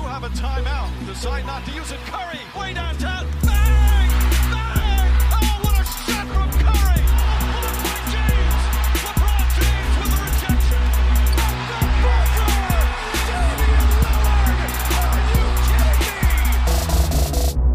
have a timeout. Decide not to use it. Curry, way downtown. Bang! Bang! Oh, what a shot from Curry! Blocked by James. LeBron James with the rejection. The buzzer! Damian Lillard! Are you kidding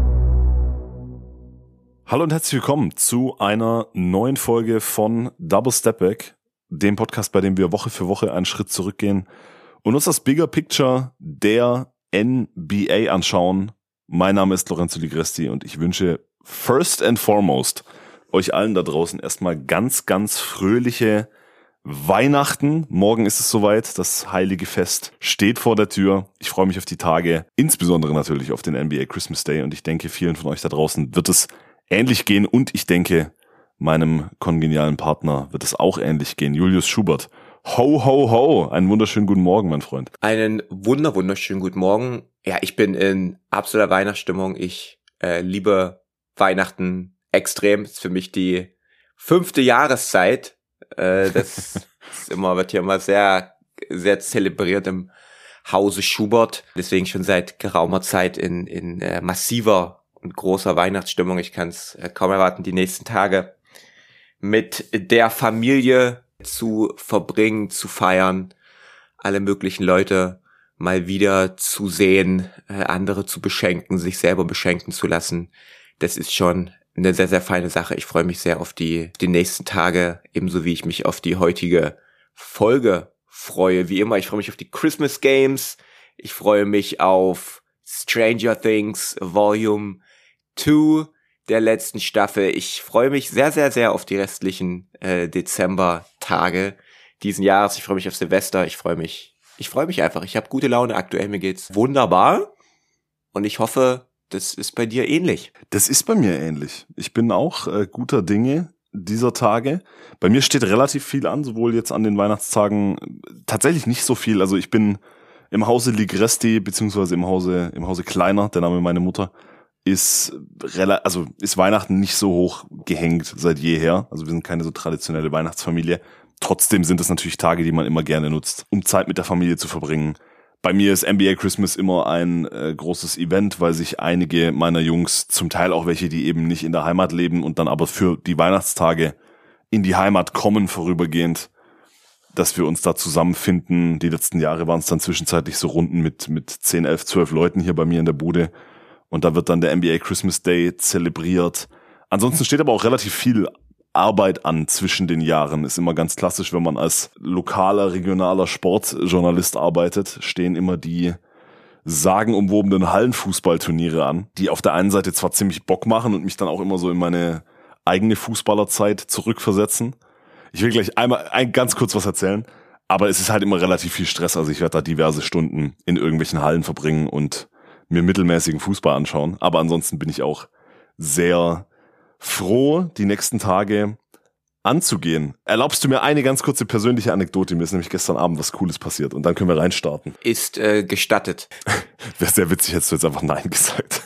me? Hallo und herzlich willkommen zu einer neuen Folge von Double Step Back, dem Podcast, bei dem wir Woche für Woche einen Schritt zurückgehen und uns das Bigger Picture der NBA anschauen. Mein Name ist Lorenzo Di Gresti und ich wünsche first and foremost euch allen da draußen erstmal ganz, ganz fröhliche Weihnachten. Morgen ist es soweit, das heilige Fest steht vor der Tür. Ich freue mich auf die Tage, insbesondere natürlich auf den NBA Christmas Day, und ich denke, vielen von euch da draußen wird es ähnlich gehen, und ich denke, meinem kongenialen Partner wird es auch ähnlich gehen. Julius Schubert. Ho, ho, ho. Einen wunderschönen guten Morgen, mein Freund. Einen wunderschönen guten Morgen. Ja, ich bin in absoluter Weihnachtsstimmung. Ich liebe Weihnachten extrem. Das ist für mich die 5. Jahreszeit. Das wird hier immer sehr, sehr zelebriert im Hause Schubert. Deswegen schon seit geraumer Zeit in massiver und großer Weihnachtsstimmung. Ich kann es kaum erwarten, die nächsten Tage mit der Familie zu verbringen, zu feiern, alle möglichen Leute mal wieder zu sehen, andere zu beschenken, sich selber beschenken zu lassen. Das ist schon eine sehr, sehr feine Sache. Ich freue mich sehr auf die nächsten Tage, ebenso wie ich mich auf die heutige Folge freue. Wie immer, ich freue mich auf die Christmas Games. Ich freue mich auf Stranger Things Volume 2 der letzten Staffel. Ich freue mich sehr, sehr, sehr auf die restlichen Dezember-Tage diesen Jahres. Ich freue mich auf Silvester. Ich freue mich einfach. Ich habe gute Laune aktuell. Mir geht's wunderbar. Und ich hoffe, das ist bei dir ähnlich. Das ist bei mir ähnlich. Ich bin auch guter Dinge dieser Tage. Bei mir steht relativ viel an, sowohl jetzt an den Weihnachtstagen, tatsächlich nicht so viel. Also ich bin im Hause Ligresti, beziehungsweise im Hause Kleiner, der Name meiner Mutter, ist Weihnachten nicht so hoch gehängt seit jeher. Also wir sind keine so traditionelle Weihnachtsfamilie. Trotzdem sind es natürlich Tage, die man immer gerne nutzt, um Zeit mit der Familie zu verbringen. Bei mir ist NBA Christmas immer ein großes Event, weil sich einige meiner Jungs, zum Teil auch welche, die eben nicht in der Heimat leben und dann aber für die Weihnachtstage in die Heimat kommen vorübergehend, dass wir uns da zusammenfinden. Die letzten Jahre waren es dann zwischenzeitlich so Runden mit 10, 11, 12 Leuten hier bei mir in der Bude. Und da wird dann der NBA Christmas Day zelebriert. Ansonsten steht aber auch relativ viel Arbeit an zwischen den Jahren. Ist immer ganz klassisch, wenn man als lokaler, regionaler Sportjournalist arbeitet, stehen immer die sagenumwobenen Hallenfußballturniere an, die auf der einen Seite zwar ziemlich Bock machen und mich dann auch immer so in meine eigene Fußballerzeit zurückversetzen. Ich will gleich ganz kurz was erzählen, aber es ist halt immer relativ viel Stress. Also ich werde da diverse Stunden in irgendwelchen Hallen verbringen und mir mittelmäßigen Fußball anschauen. Aber ansonsten bin ich auch sehr froh, die nächsten Tage anzugehen. Erlaubst du mir eine ganz kurze persönliche Anekdote? Mir ist nämlich gestern Abend was Cooles passiert und dann können wir reinstarten. Ist gestattet. Wäre sehr witzig, hättest du jetzt einfach Nein gesagt.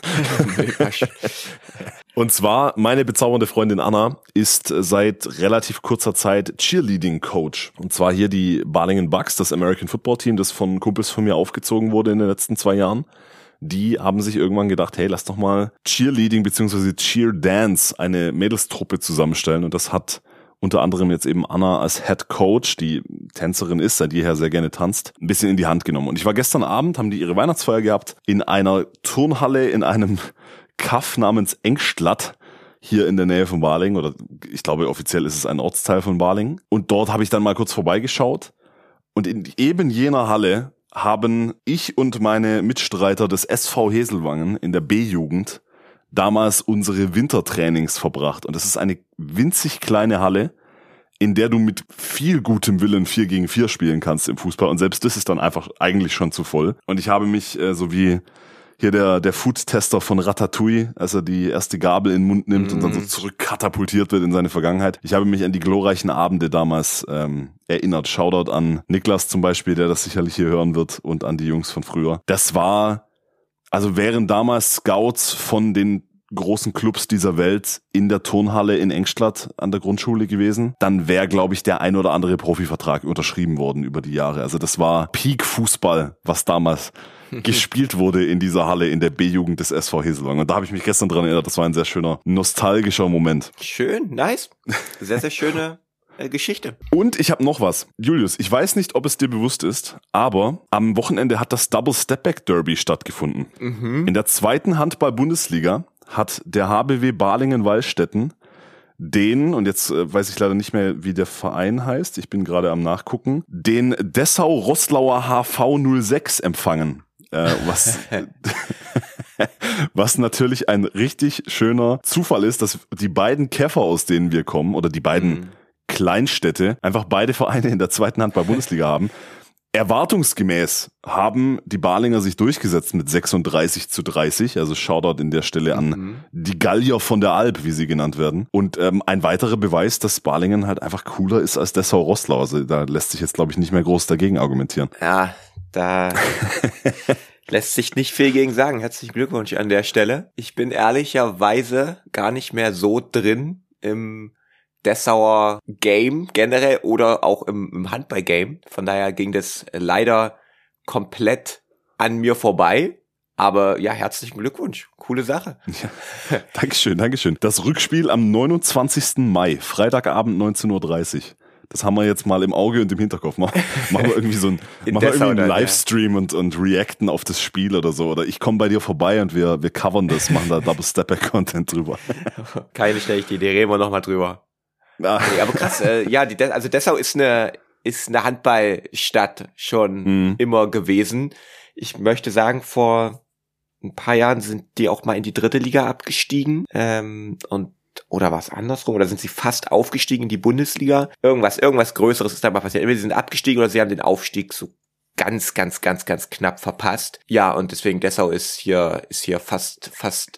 Und zwar, meine bezaubernde Freundin Anna ist seit relativ kurzer Zeit Cheerleading-Coach. Und zwar hier die Balingen Bucks, das American Football Team, das von Kumpels von mir aufgezogen wurde in den letzten 2 Jahren. Die haben sich irgendwann gedacht, hey, lass doch mal Cheerleading bzw. Cheer Dance, eine Mädelstruppe zusammenstellen. Und das hat unter anderem jetzt eben Anna als Head Coach, die Tänzerin ist, seit jeher sehr gerne tanzt, ein bisschen in die Hand genommen. Und ich war gestern Abend, haben die ihre Weihnachtsfeier gehabt, in einer Turnhalle in einem Kaff namens Engstlatt, hier in der Nähe von Balingen, oder ich glaube offiziell ist es ein Ortsteil von Balingen. Und dort habe ich dann mal kurz vorbeigeschaut. Und in eben jener Halle haben ich und meine Mitstreiter des SV Heselwangen in der B-Jugend damals unsere Wintertrainings verbracht. Und das ist eine winzig kleine Halle, in der du mit viel gutem Willen 4 gegen 4 spielen kannst im Fußball. Und selbst das ist dann einfach eigentlich schon zu voll. Und ich habe mich, so wie hier der Food-Tester von Ratatouille, als er die erste Gabel in den Mund nimmt und dann so zurückkatapultiert wird in seine Vergangenheit. Ich habe mich an die glorreichen Abende damals erinnert. Shoutout an Niklas zum Beispiel, der das sicherlich hier hören wird, und an die Jungs von früher. Das war, also wären damals Scouts von den großen Clubs dieser Welt in der Turnhalle in Engstlatt an der Grundschule gewesen, dann wäre, glaube ich, der ein oder andere Profivertrag unterschrieben worden über die Jahre. Also das war Peak-Fußball, was damals gespielt wurde in dieser Halle in der B-Jugend des SV Heselang. Und da habe ich mich gestern dran erinnert, das war ein sehr schöner, nostalgischer Moment. Schön, nice. Sehr, sehr schöne Geschichte. Und ich habe noch was. Julius, ich weiß nicht, ob es dir bewusst ist, aber am Wochenende hat das Double Stepback Derby stattgefunden. In der 2. Handball-Bundesliga hat der HBW Balingen-Wallstätten den, und jetzt weiß ich leider nicht mehr, wie der Verein heißt, ich bin gerade am Nachgucken, den Dessau-Roßlauer HV 06 empfangen. Was natürlich ein richtig schöner Zufall ist, dass die beiden Käfer, aus denen wir kommen, oder die beiden Kleinstädte, einfach beide Vereine in der 2. Handball-Bundesliga haben. Erwartungsgemäß haben die Balinger sich durchgesetzt mit 36-30, also Shoutout in der Stelle an die Gallier von der Alp, wie sie genannt werden. Und ein weiterer Beweis, dass Balingen halt einfach cooler ist als Dessau-Roßlau. Also da lässt sich jetzt, glaube ich, nicht mehr groß dagegen argumentieren. Ja, da lässt sich nicht viel gegen sagen. Herzlichen Glückwunsch an der Stelle. Ich bin ehrlicherweise gar nicht mehr so drin im Dessauer Game generell oder auch im Handball-Game. Von daher ging das leider komplett an mir vorbei. Aber ja, herzlichen Glückwunsch. Coole Sache. Ja, Dankeschön. Das Rückspiel am 29. Mai, Freitagabend 19:30 Uhr. Das haben wir jetzt mal im Auge und im Hinterkopf. Machen wir irgendwie so einen Livestream und reacten auf das Spiel oder so. Oder ich komme bei dir vorbei und wir covern das, machen da Double Stepback-Content drüber. Keine schlechte Idee, reden wir nochmal drüber. Ja, aber krass, also Dessau ist eine Handballstadt schon immer gewesen. Ich möchte sagen, vor ein paar Jahren sind die auch mal in die 3. Liga abgestiegen, oder war es andersrum, oder sind sie fast aufgestiegen in die Bundesliga? Irgendwas Größeres ist da mal passiert. Entweder sie sind abgestiegen oder sie haben den Aufstieg so ganz knapp verpasst. Ja, und deswegen Dessau ist hier fast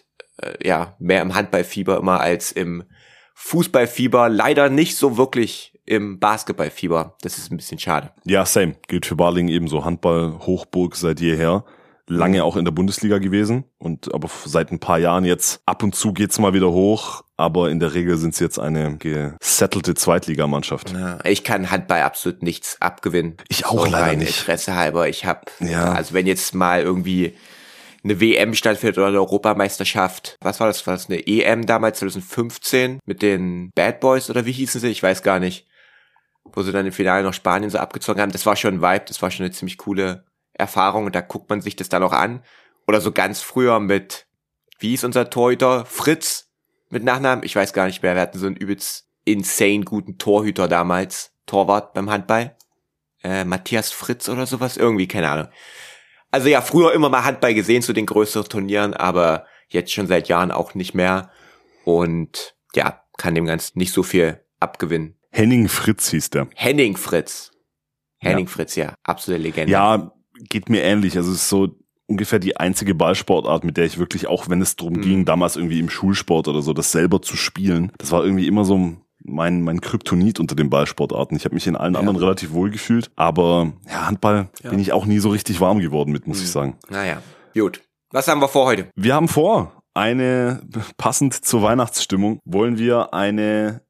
mehr im Handballfieber immer als im Fußballfieber, leider nicht so wirklich im Basketballfieber. Das ist ein bisschen schade. Ja, same. Gilt für Balingen ebenso. Handball-Hochburg seit jeher. Lange auch in der Bundesliga gewesen. Aber seit ein paar Jahren jetzt ab und zu geht's mal wieder hoch. Aber in der Regel sind sie jetzt eine gesettelte Zweitligamannschaft. Ja, ich kann Handball absolut nichts abgewinnen. Ich auch so leider nicht. Interesse halber. Also wenn jetzt mal irgendwie eine WM stattfindet oder eine Europameisterschaft. Was war das? War das eine EM damals, 2015 mit den Bad Boys oder wie hießen sie? Ich weiß gar nicht. Wo sie dann im Finale noch Spanien so abgezogen haben. Das war schon ein Vibe, das war schon eine ziemlich coole Erfahrung und da guckt man sich das dann auch an. Oder so ganz früher mit, wie hieß unser Torhüter? Fritz mit Nachnamen? Ich weiß gar nicht mehr. Wir hatten so einen übelst insane guten Torhüter damals. Torwart beim Handball. Matthias Fritz oder sowas. Irgendwie, keine Ahnung. Also ja, früher immer mal Handball gesehen zu den größeren Turnieren, aber jetzt schon seit Jahren auch nicht mehr. Und ja, kann dem Ganzen nicht so viel abgewinnen. Henning Fritz hieß der. Henning Fritz, ja, absolute Legende. Ja, geht mir ähnlich. Also es ist so ungefähr die einzige Ballsportart, mit der ich wirklich, auch wenn es darum ging, damals irgendwie im Schulsport oder so, das selber zu spielen, das war irgendwie immer so mein Kryptonit unter den Ballsportarten. Ich habe mich in allen anderen relativ wohl gefühlt, aber ja, Handball bin ich auch nie so richtig warm geworden mit, muss ich sagen. Naja, gut. Was haben wir vor heute? Wir haben vor, passend zur Weihnachtsstimmung, wollen wir eine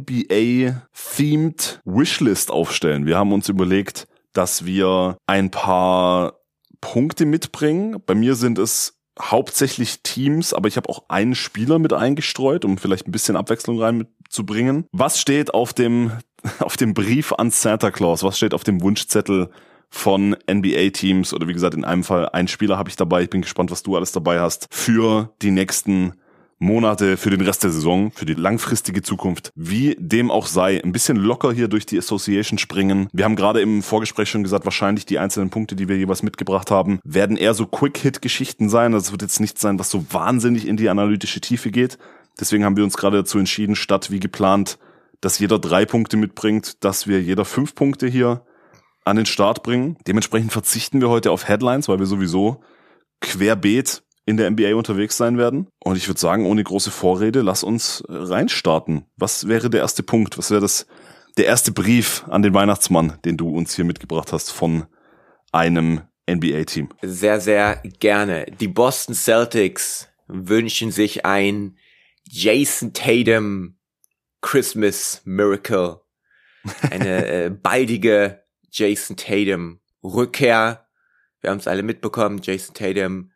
NBA-themed Wishlist aufstellen. Wir haben uns überlegt, dass wir ein paar Punkte mitbringen. Bei mir sind es hauptsächlich Teams, aber ich habe auch einen Spieler mit eingestreut, um vielleicht ein bisschen Abwechslung reinzubringen. Was steht auf dem Brief an Santa Claus? Was steht auf dem Wunschzettel von NBA-Teams? Oder wie gesagt, in einem Fall einen Spieler habe ich dabei. Ich bin gespannt, was du alles dabei hast für die nächsten Monate, für den Rest der Saison, für die langfristige Zukunft, wie dem auch sei, ein bisschen locker hier durch die Association springen. Wir haben gerade im Vorgespräch schon gesagt, wahrscheinlich die einzelnen Punkte, die wir jeweils mitgebracht haben, werden eher so Quick-Hit-Geschichten sein. Das wird jetzt nichts sein, was so wahnsinnig in die analytische Tiefe geht. Deswegen haben wir uns gerade dazu entschieden, statt wie geplant, dass jeder 3 Punkte mitbringt, dass wir jeder 5 Punkte hier an den Start bringen. Dementsprechend verzichten wir heute auf Headlines, weil wir sowieso querbeet in der NBA unterwegs sein werden. Und ich würde sagen, ohne große Vorrede, lass uns reinstarten. Was wäre der erste Punkt? Was wäre der erste Brief an den Weihnachtsmann, den du uns hier mitgebracht hast von einem NBA-Team? Sehr, sehr gerne. Die Boston Celtics wünschen sich ein Jason Tatum Christmas Miracle. Eine baldige Jason Tatum Rückkehr. Wir haben es alle mitbekommen, Jason Tatum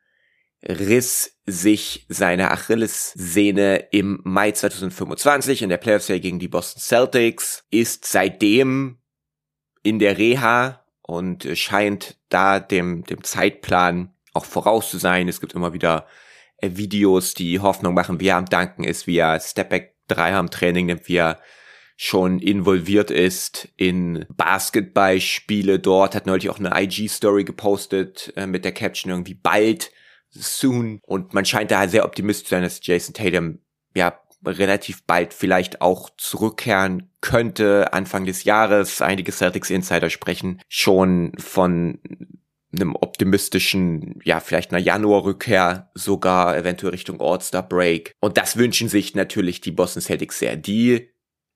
riss sich seine Achillessehne im Mai 2025 in der Playoff-Serie gegen die Boston Celtics, ist seitdem in der Reha und scheint da dem Zeitplan auch voraus zu sein. Es gibt immer wieder Videos, die Hoffnung machen, wie er am Danken ist, wie er Stepback-Dreier im Training nimmt, wie er schon involviert ist in Basketballspiele dort, hat neulich auch eine IG-Story gepostet mit der Caption irgendwie bald, soon. Und man scheint da sehr optimistisch zu sein, dass Jason Tatum ja relativ bald vielleicht auch zurückkehren könnte, Anfang des Jahres. Einige Celtics-Insider sprechen schon von einem optimistischen, ja, vielleicht einer Januar-Rückkehr, sogar eventuell Richtung All-Star-Break. Und das wünschen sich natürlich die Boston Celtics sehr, die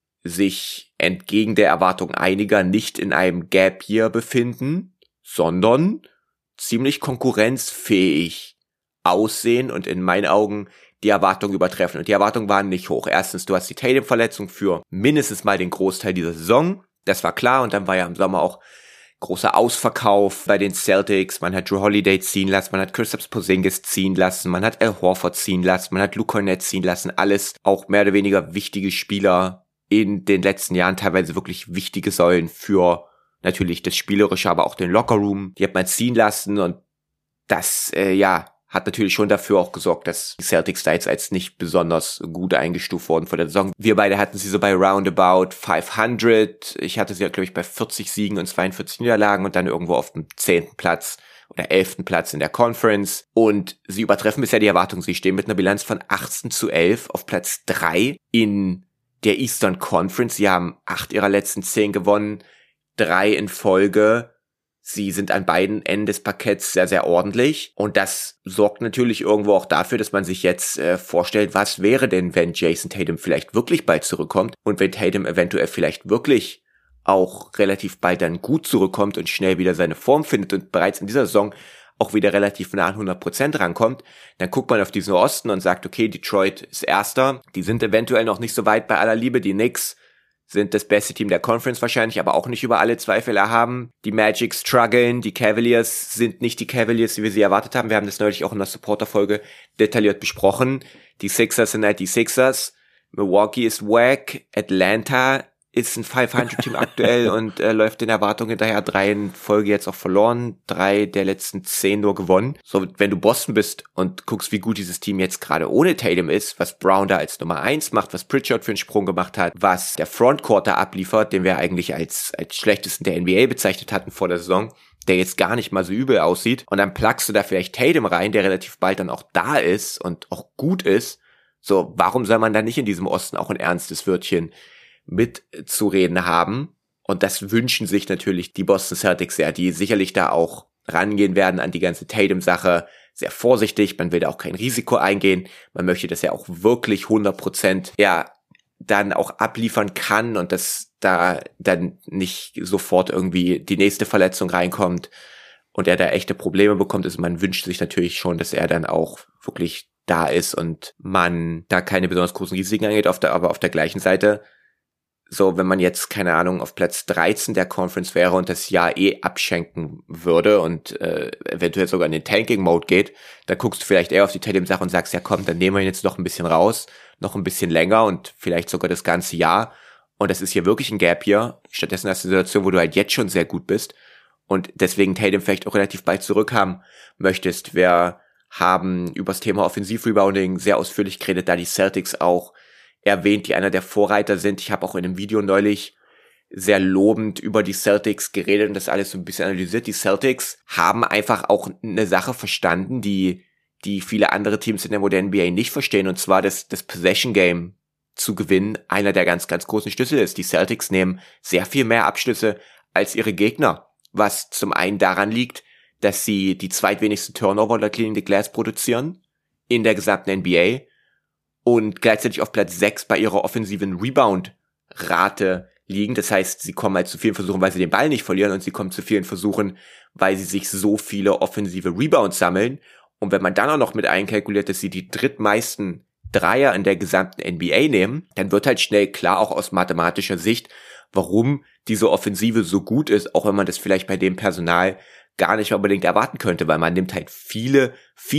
sich entgegen der Erwartung einiger nicht in einem Gap-Year befinden, sondern ziemlich konkurrenzfähig aussehen und in meinen Augen die Erwartungen übertreffen. Und die Erwartungen waren nicht hoch. Erstens, du hast die Tatum-Verletzung für mindestens mal den Großteil dieser Saison. Das war klar. Und dann war ja im Sommer auch großer Ausverkauf bei den Celtics. Man hat Drew Holiday ziehen lassen, man hat Kristaps Porzingis ziehen lassen, man hat Al Horford ziehen lassen, man hat Luke Kornet ziehen lassen. Alles auch mehr oder weniger wichtige Spieler in den letzten Jahren, teilweise wirklich wichtige Säulen für natürlich das Spielerische, aber auch den Lockerroom. Die hat man ziehen lassen und das, hat natürlich schon dafür auch gesorgt, dass die Celtics da jetzt als nicht besonders gut eingestuft wurden vor der Saison. Wir beide hatten sie so bei roundabout 500. Ich hatte sie ja, glaube ich, bei 40 Siegen und 42 Niederlagen und dann irgendwo auf dem 10. Platz oder 11. Platz in der Conference. Und sie übertreffen bisher die Erwartungen. Sie stehen mit einer Bilanz von 18-11 auf Platz 3 in der Eastern Conference. Sie haben 8 ihrer letzten 10 gewonnen, 3 in Folge. Sie sind an beiden Enden des Parketts sehr, sehr ordentlich. Und das sorgt natürlich irgendwo auch dafür, dass man sich jetzt vorstellt, was wäre denn, wenn Jason Tatum vielleicht wirklich bald zurückkommt und wenn Tatum eventuell vielleicht wirklich auch relativ bald dann gut zurückkommt und schnell wieder seine Form findet und bereits in dieser Saison auch wieder relativ nah an 100% rankommt, dann guckt man auf diesen Osten und sagt, okay, Detroit ist Erster. Die sind eventuell noch nicht so weit, bei aller Liebe. Die Knicks sind das beste Team der Conference wahrscheinlich, aber auch nicht über alle Zweifel erhaben. Die Magic strugglen, die Cavaliers sind nicht die Cavaliers, wie wir sie erwartet haben. Wir haben das neulich auch in der Supporter-Folge detailliert besprochen. Die Sixers sind halt die Sixers. Milwaukee ist wack. Atlanta ist ein 500-Team aktuell und läuft den Erwartungen hinterher. 3 in Folge jetzt auch verloren, 3 der letzten 10 nur gewonnen. So, wenn du Boston bist und guckst, wie gut dieses Team jetzt gerade ohne Tatum ist, was Brown da als Nummer 1 macht, was Pritchard für einen Sprung gemacht hat, was der Frontcourt da abliefert, den wir eigentlich als schlechtesten der NBA bezeichnet hatten vor der Saison, der jetzt gar nicht mal so übel aussieht. Und dann plagst du da vielleicht Tatum rein, der relativ bald dann auch da ist und auch gut ist. So, warum soll man dann nicht in diesem Osten auch ein ernstes Wörtchen mitzureden haben? Und das wünschen sich natürlich die Boston Celtics sehr, die sicherlich da auch rangehen werden an die ganze Tatum-Sache. Sehr vorsichtig, man will da auch kein Risiko eingehen. Man möchte, dass er auch wirklich 100% dann auch abliefern kann und dass da dann nicht sofort irgendwie die nächste Verletzung reinkommt und er da echte Probleme bekommt. Also man wünscht sich natürlich schon, dass er dann auch wirklich da ist und man da keine besonders großen Risiken angeht, aber auf der gleichen Seite, so, wenn man jetzt, keine Ahnung, auf Platz 13 der Conference wäre und das Jahr abschenken würde und eventuell sogar in den Tanking-Mode geht, dann guckst du vielleicht eher auf die Tatum-Sache und sagst, ja komm, dann nehmen wir ihn jetzt noch ein bisschen raus, noch ein bisschen länger und vielleicht sogar das ganze Jahr. Und das ist hier wirklich ein Gap hier. Stattdessen hast du eine Situation, wo du halt jetzt schon sehr gut bist und deswegen Tatum vielleicht auch relativ bald zurückhaben möchtest. Wir haben über das Thema Offensiv-Rebounding sehr ausführlich geredet, da die Celtics auch erwähnt, die einer der Vorreiter sind. Ich habe auch in einem Video neulich sehr lobend über die Celtics geredet und das alles so ein bisschen analysiert. Die Celtics haben einfach auch eine Sache verstanden, die viele andere Teams in der modernen NBA nicht verstehen, und zwar das Possession Game zu gewinnen einer der ganz, ganz großen Schlüssel ist. Die Celtics nehmen sehr viel mehr Abschlüsse als ihre Gegner, was zum einen daran liegt, dass sie die zweitwenigsten Turnover oder Cleaning the Glass produzieren in der gesamten NBA und gleichzeitig auf Platz 6 bei ihrer offensiven Rebound-Rate liegen. Das heißt, sie kommen halt zu vielen Versuchen, weil sie den Ball nicht verlieren, und sie kommen zu vielen Versuchen, weil sie sich so viele offensive Rebounds sammeln. Und wenn man dann auch noch mit einkalkuliert, dass sie die drittmeisten Dreier in der gesamten NBA nehmen, dann wird halt schnell klar, auch aus mathematischer Sicht, warum diese Offensive so gut ist, auch wenn man das vielleicht bei dem Personal gar nicht unbedingt erwarten könnte, weil man nimmt halt viele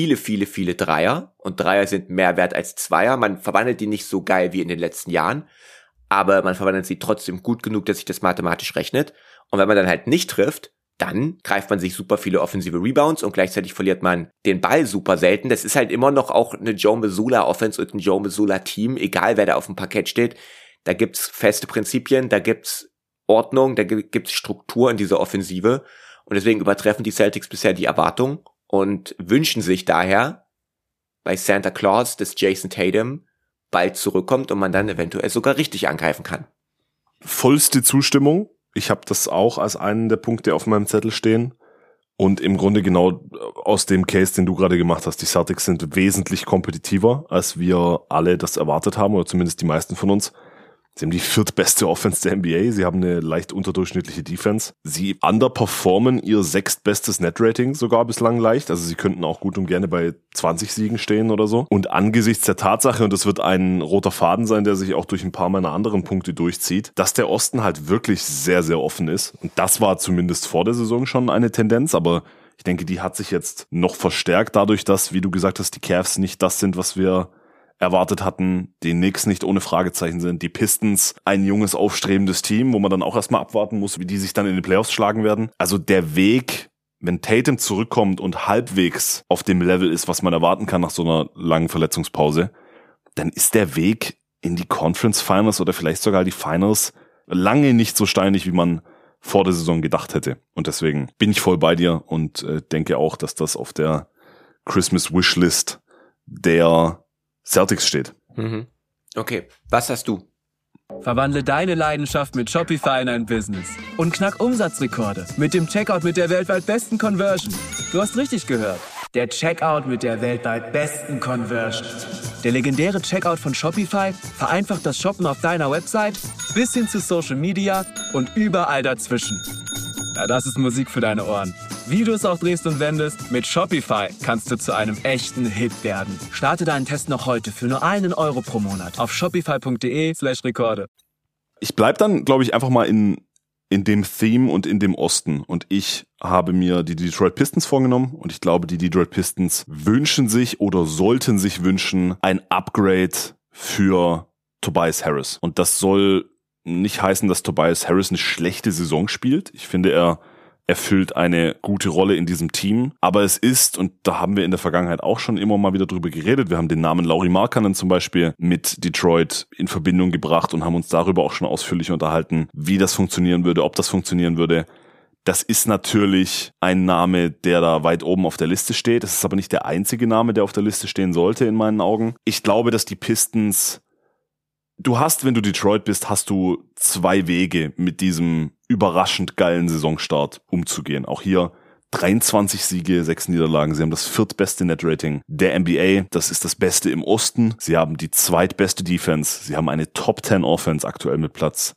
Dreier und Dreier sind mehr wert als Zweier. Man verwandelt die nicht so geil wie in den letzten Jahren, aber man verwandelt sie trotzdem gut genug, dass sich das mathematisch rechnet. Und wenn man dann halt nicht trifft, dann greift man sich super viele offensive Rebounds und gleichzeitig verliert man den Ball super selten. Das ist halt immer noch auch eine Joe Mazzulla Offense und ein Joe Mazzulla Team, egal wer da auf dem Parkett steht. Da gibt's feste Prinzipien, da gibt's Ordnung, da gibt's Struktur in dieser Offensive. Und deswegen übertreffen die Celtics bisher die Erwartung und wünschen sich daher bei Santa Claus, dass Jason Tatum bald zurückkommt und man dann eventuell sogar richtig angreifen kann. Vollste Zustimmung. Ich habe das auch als einen der Punkte auf meinem Zettel stehen. Und im Grunde genau aus dem Case, den du gerade gemacht hast. Die Celtics sind wesentlich kompetitiver, als wir alle das erwartet haben, oder zumindest die meisten von uns. Sie haben die viertbeste Offense der NBA. Sie haben eine leicht unterdurchschnittliche Defense. Sie underperformen ihr sechstbestes Net-Rating sogar bislang leicht. Also sie könnten auch gut und gerne bei 20 Siegen stehen oder so. Und angesichts der Tatsache, und das wird ein roter Faden sein, der sich auch durch ein paar meiner anderen Punkte durchzieht, dass der Osten halt wirklich sehr, sehr offen ist. Und das war zumindest vor der Saison schon eine Tendenz, aber ich denke, die hat sich jetzt noch verstärkt dadurch, dass, wie du gesagt hast, die Cavs nicht das sind, was wir erwartet hatten, die Knicks nicht ohne Fragezeichen sind, die Pistons ein junges, aufstrebendes Team, wo man dann auch erstmal abwarten muss, wie die sich dann in den Playoffs schlagen werden. Also der Weg, wenn Tatum zurückkommt und halbwegs auf dem Level ist, was man erwarten kann nach so einer langen Verletzungspause, dann ist der Weg in die Conference Finals oder vielleicht sogar die Finals lange nicht so steinig, wie man vor der Saison gedacht hätte. Und deswegen bin ich voll bei dir und denke auch, dass das auf der Christmas Wishlist der Celtics steht. Okay, was hast du? Verwandle deine Leidenschaft mit Shopify in ein Business und knack Umsatzrekorde mit dem Checkout mit der weltweit besten Conversion. Du hast richtig gehört. Der Checkout mit der weltweit besten Conversion. Der legendäre Checkout von Shopify vereinfacht das Shoppen auf deiner Website bis hin zu Social Media und überall dazwischen. Ja, das ist Musik für deine Ohren. Wie du es auch drehst und wendest, mit Shopify kannst du zu einem echten Hit werden. Starte deinen Test noch heute für nur €1 pro Monat auf shopify.de/Rekorde. Ich bleib dann, glaube ich, einfach mal in dem Theme und in dem Osten. Und ich habe mir die Detroit Pistons vorgenommen. Und ich glaube, die Detroit Pistons wünschen sich oder sollten sich wünschen ein Upgrade für Tobias Harris. Und das soll nicht heißen, dass Tobias Harris eine schlechte Saison spielt. Ich finde, er erfüllt eine gute Rolle in diesem Team. Aber es ist, und da haben wir in der Vergangenheit auch schon immer mal wieder drüber geredet, wir haben den Namen Lauri Markkanen zum Beispiel mit Detroit in Verbindung gebracht und haben uns darüber auch schon ausführlich unterhalten, wie das funktionieren würde, ob das funktionieren würde. Das ist natürlich ein Name, der da weit oben auf der Liste steht. Das ist aber nicht der einzige Name, der auf der Liste stehen sollte in meinen Augen. Ich glaube, dass die Pistons... Du hast, wenn du Detroit bist, hast du zwei Wege, mit diesem überraschend geilen Saisonstart umzugehen. Auch hier 23 Siege, 6 Niederlagen. Sie haben das viertbeste Netrating der NBA. Das ist das Beste im Osten. Sie haben die zweitbeste Defense. Sie haben eine Top 10 Offense aktuell mit Platz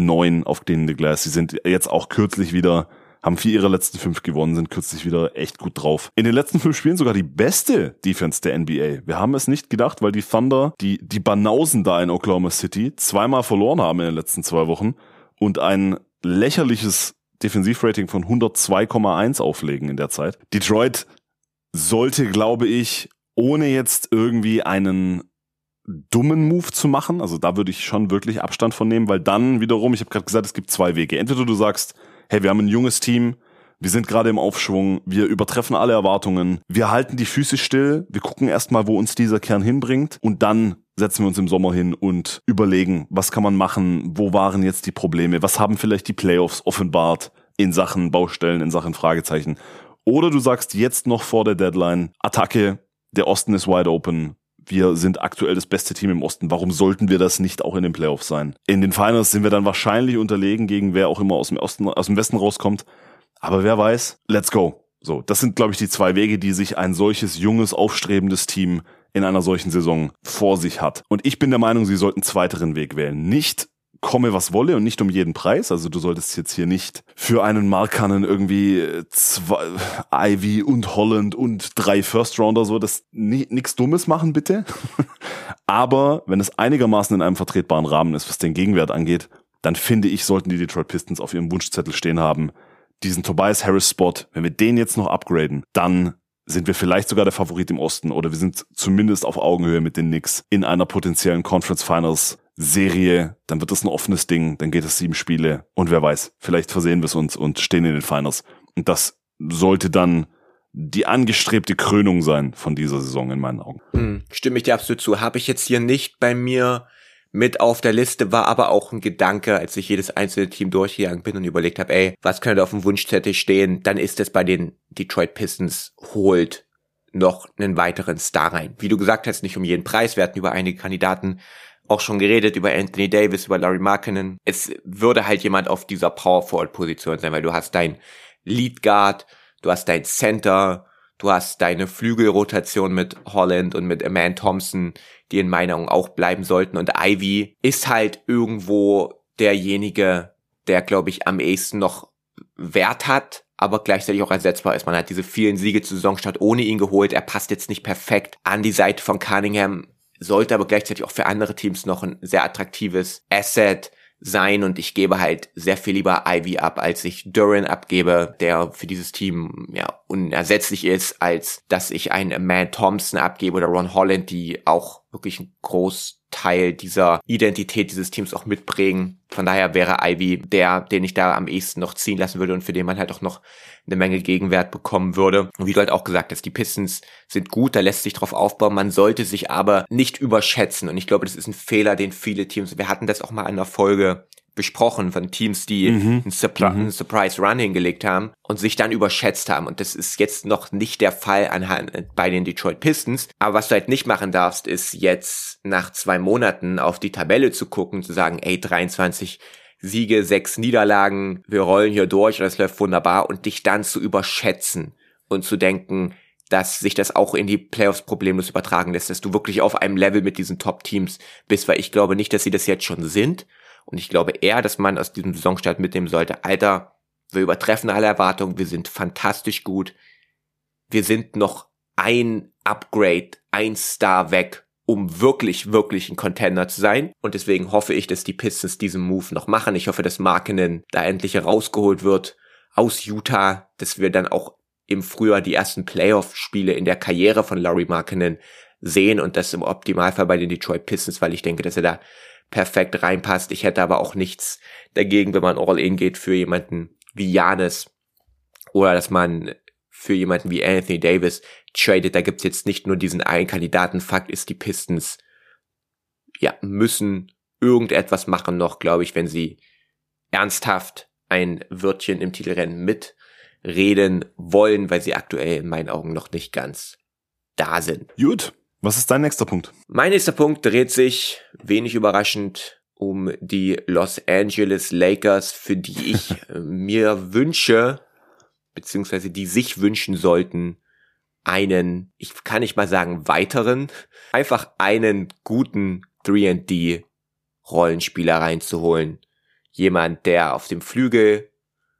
9 auf Cleaning the Glass. Sie sind jetzt auch kürzlich wieder, haben 4 ihrer letzten 5 gewonnen, sind kürzlich wieder echt gut drauf. In den letzten 5 Spielen sogar die beste Defense der NBA. Wir haben es nicht gedacht, weil die Thunder, die Banausen da in Oklahoma City, zweimal verloren haben in den letzten 2 Wochen und ein lächerliches Defensivrating von 102,1 auflegen in der Zeit. Detroit sollte, glaube ich, ohne jetzt irgendwie einen dummen Move zu machen, also da würde ich schon wirklich Abstand von nehmen, weil dann wiederum, ich habe gerade gesagt, es gibt 2 Wege. Entweder du sagst, hey, wir haben ein junges Team, wir sind gerade im Aufschwung, wir übertreffen alle Erwartungen, wir halten die Füße still, wir gucken erstmal, wo uns dieser Kern hinbringt und dann setzen wir uns im Sommer hin und überlegen, was kann man machen, wo waren jetzt die Probleme, was haben vielleicht die Playoffs offenbart in Sachen Baustellen, in Sachen Fragezeichen. Oder du sagst jetzt noch vor der Deadline, Attacke, der Osten ist wide open, wir sind aktuell das beste Team im Osten. Warum sollten wir das nicht auch in den Playoffs sein? In den Finals sind wir dann wahrscheinlich unterlegen gegen wer auch immer aus dem Westen rauskommt. Aber wer weiß, let's go. So, das sind, glaube ich, die 2 Wege, die sich ein solches junges, aufstrebendes Team in einer solchen Saison vor sich hat. Und ich bin der Meinung, sie sollten einen zweiteren Weg wählen. Nicht komme, was wolle und nicht um jeden Preis. Also du solltest jetzt hier nicht für einen Markkanen irgendwie 2 Ivy und Holland und 3 First-Rounder so, das nichts Dummes machen, bitte. Aber wenn es einigermaßen in einem vertretbaren Rahmen ist, was den Gegenwert angeht, dann finde ich, sollten die Detroit Pistons auf ihrem Wunschzettel stehen haben, diesen Tobias Harris-Spot, wenn wir den jetzt noch upgraden, dann sind wir vielleicht sogar der Favorit im Osten oder wir sind zumindest auf Augenhöhe mit den Knicks in einer potenziellen Conference Finals Serie. Dann wird das ein offenes Ding, dann geht es 7 Spiele und wer weiß, vielleicht versehen wir es uns und stehen in den Finals. Und das sollte dann die angestrebte Krönung sein von dieser Saison in meinen Augen. Stimme ich dir absolut zu. Habe ich jetzt hier nicht bei mir mit auf der Liste, war aber auch ein Gedanke, als ich jedes einzelne Team durchgegangen bin und überlegt habe, ey, was könnte auf dem Wunschzettel stehen, dann ist es bei den Detroit Pistons, holt noch einen weiteren Star rein. Wie du gesagt hast, nicht um jeden Preis. Wir hatten über einige Kandidaten auch schon geredet, über Anthony Davis, über Lauri Markkanen. Es würde halt jemand auf dieser Power-Forward-Position sein, weil du hast dein Lead Guard, du hast dein Center, du hast deine Flügelrotation mit Holland und mit Aman Thompson, die in meiner Meinung auch bleiben sollten. Und Ivy ist halt irgendwo derjenige, der, glaube ich, am ehesten noch Wert hat, aber gleichzeitig auch ersetzbar ist. Man hat diese vielen Siege zur Saisonstart ohne ihn geholt. Er passt jetzt nicht perfekt an die Seite von Cunningham, sollte aber gleichzeitig auch für andere Teams noch ein sehr attraktives Asset sein und ich gebe halt sehr viel lieber Ivy ab, als ich Duren abgebe, der für dieses Team ja unersetzlich ist, als dass ich einen Aman Thompson abgebe oder Ron Holland, die auch wirklich einen Großteil dieser Identität dieses Teams auch mitbringen. Von daher wäre Ivy der, den ich da am ehesten noch ziehen lassen würde und für den man halt auch noch eine Menge Gegenwert bekommen würde. Und wie du halt auch gesagt hast, die Pistons sind gut, da lässt sich drauf aufbauen, man sollte sich aber nicht überschätzen und ich glaube, das ist ein Fehler, den viele Teams, wir hatten das auch mal in der Folge besprochen von Teams, die einen Surprise Run hingelegt haben und sich dann überschätzt haben und das ist jetzt noch nicht der Fall bei den Detroit Pistons, aber was du halt nicht machen darfst, ist jetzt nach 2 Monaten auf die Tabelle zu gucken, zu sagen, ey, 23 Siege, 6 Niederlagen, wir rollen hier durch und das läuft wunderbar und dich dann zu überschätzen und zu denken, dass sich das auch in die Playoffs problemlos übertragen lässt, dass du wirklich auf einem Level mit diesen Top-Teams bist, weil ich glaube nicht, dass sie das jetzt schon sind und ich glaube eher, dass man aus diesem Saisonstart mitnehmen sollte, Alter, wir übertreffen alle Erwartungen, wir sind fantastisch gut, wir sind noch ein Upgrade, ein Star weg, um wirklich ein Contender zu sein. Und deswegen hoffe ich, dass die Pistons diesen Move noch machen. Ich hoffe, dass Markkanen da endlich rausgeholt wird aus Utah, dass wir dann auch im Frühjahr die ersten Playoff-Spiele in der Karriere von Lauri Markkanen sehen und das im Optimalfall bei den Detroit Pistons, weil ich denke, dass er da perfekt reinpasst. Ich hätte aber auch nichts dagegen, wenn man all in geht für jemanden wie Giannis oder dass man für jemanden wie Anthony Davis tradet. Da gibt's jetzt nicht nur diesen einen Kandidaten. Fakt ist, die Pistons müssen irgendetwas machen noch, glaube ich, wenn sie ernsthaft ein Wörtchen im Titelrennen mitreden wollen, weil sie aktuell in meinen Augen noch nicht ganz da sind. Gut, was ist dein nächster Punkt? Mein nächster Punkt dreht sich, wenig überraschend, um die Los Angeles Lakers, für die ich mir wünsche, beziehungsweise die sich wünschen sollten, einen, ich kann nicht mal sagen weiteren, einfach einen guten 3&D-Rollenspieler reinzuholen. Jemand, der auf dem Flügel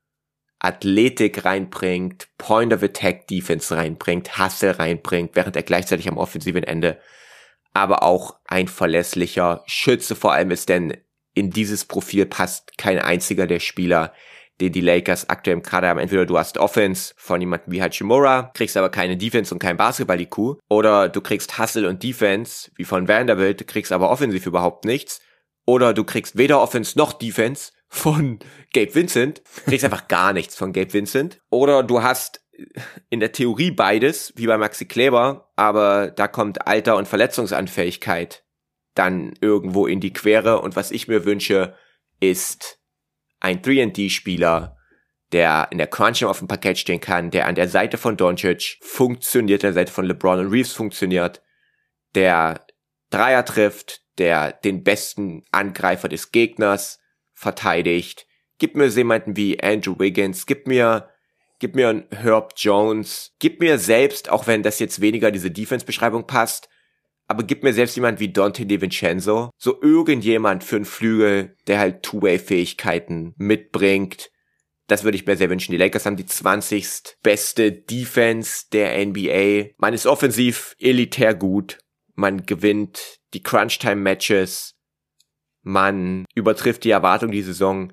Athletik reinbringt, Point of Attack Defense reinbringt, Hustle reinbringt, während er gleichzeitig am offensiven Ende aber auch ein verlässlicher Schütze vor allem ist, denn in dieses Profil passt kein einziger der Spieler, den die Lakers aktuell im Kader haben. Entweder du hast Offense von jemandem wie Hachimura, kriegst aber keine Defense und kein Basketball-IQ, oder du kriegst Hustle und Defense wie von Vanderbilt, kriegst aber offensiv überhaupt nichts, oder du kriegst weder Offense noch Defense von Gabe Vincent, kriegst einfach gar nichts von Gabe Vincent, oder du hast in der Theorie beides, wie bei Maxi Kleber, aber da kommt Alter und Verletzungsanfähigkeit dann irgendwo in die Quere und was ich mir wünsche, ist ein 3&D-Spieler, der in der Crunch auf dem Parkett stehen kann, der an der Seite von Doncic funktioniert, an der Seite von LeBron und Reeves funktioniert, der Dreier trifft, der den besten Angreifer des Gegners verteidigt. Gib mir jemanden wie Andrew Wiggins, gib mir einen Herb Jones, gib mir selbst, auch wenn das jetzt weniger diese Defense-Beschreibung passt, aber gib mir selbst jemand wie Dante DiVincenzo, so irgendjemand für einen Flügel, der halt Two-Way-Fähigkeiten mitbringt. Das würde ich mir sehr wünschen. Die Lakers haben die 20. beste Defense der NBA. Man ist offensiv elitär gut. Man gewinnt die Crunch-Time-Matches. Man übertrifft die Erwartung die Saison.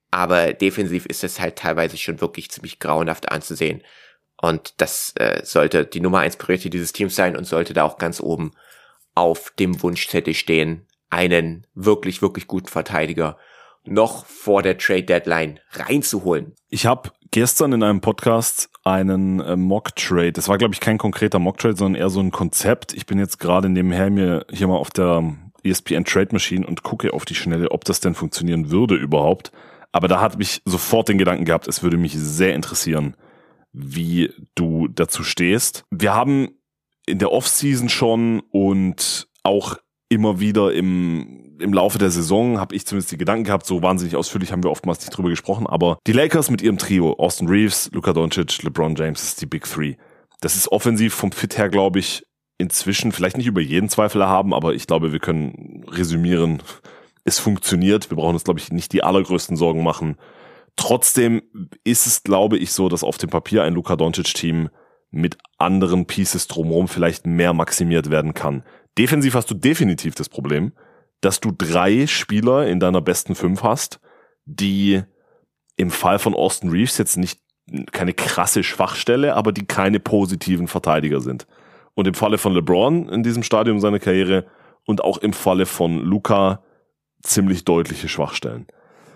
aber defensiv ist es halt teilweise schon wirklich ziemlich grauenhaft anzusehen. Und das sollte die Nummer 1 Priorität dieses Teams sein und sollte da auch ganz oben auf dem Wunschzettel stehen, einen wirklich, wirklich guten Verteidiger noch vor der Trade-Deadline reinzuholen. Ich habe gestern in einem Podcast einen Mock-Trade, das war glaube ich kein konkreter Mock-Trade, sondern eher so ein Konzept. Ich bin jetzt gerade nebenher mir hier mal auf der ESPN Trade Machine und gucke auf die Schnelle, ob das denn funktionieren würde überhaupt. Aber da hat mich sofort den Gedanken gehabt, es würde mich sehr interessieren, wie du dazu stehst. Wir haben in der Offseason schon und auch immer wieder im Laufe der Saison, habe ich zumindest die Gedanken gehabt, so wahnsinnig ausführlich haben wir oftmals nicht drüber gesprochen, aber die Lakers mit ihrem Trio, Austin Reeves, Luka Doncic, LeBron James, ist die Big Three. Das ist offensiv vom Fit her, glaube ich, inzwischen vielleicht nicht über jeden Zweifel erhaben, aber ich glaube, wir können resümieren, es funktioniert. Wir brauchen uns, glaube ich, nicht die allergrößten Sorgen machen. Trotzdem ist es, glaube ich, so, dass auf dem Papier ein Luka Doncic-Team mit anderen Pieces drumherum vielleicht mehr maximiert werden kann. Defensiv hast du definitiv das Problem, dass du 3 Spieler in deiner besten 5 hast, die im Fall von Austin Reeves jetzt nicht keine krasse Schwachstelle, aber die keine positiven Verteidiger sind. Und im Falle von LeBron in diesem Stadium seiner Karriere und auch im Falle von Luka ziemlich deutliche Schwachstellen.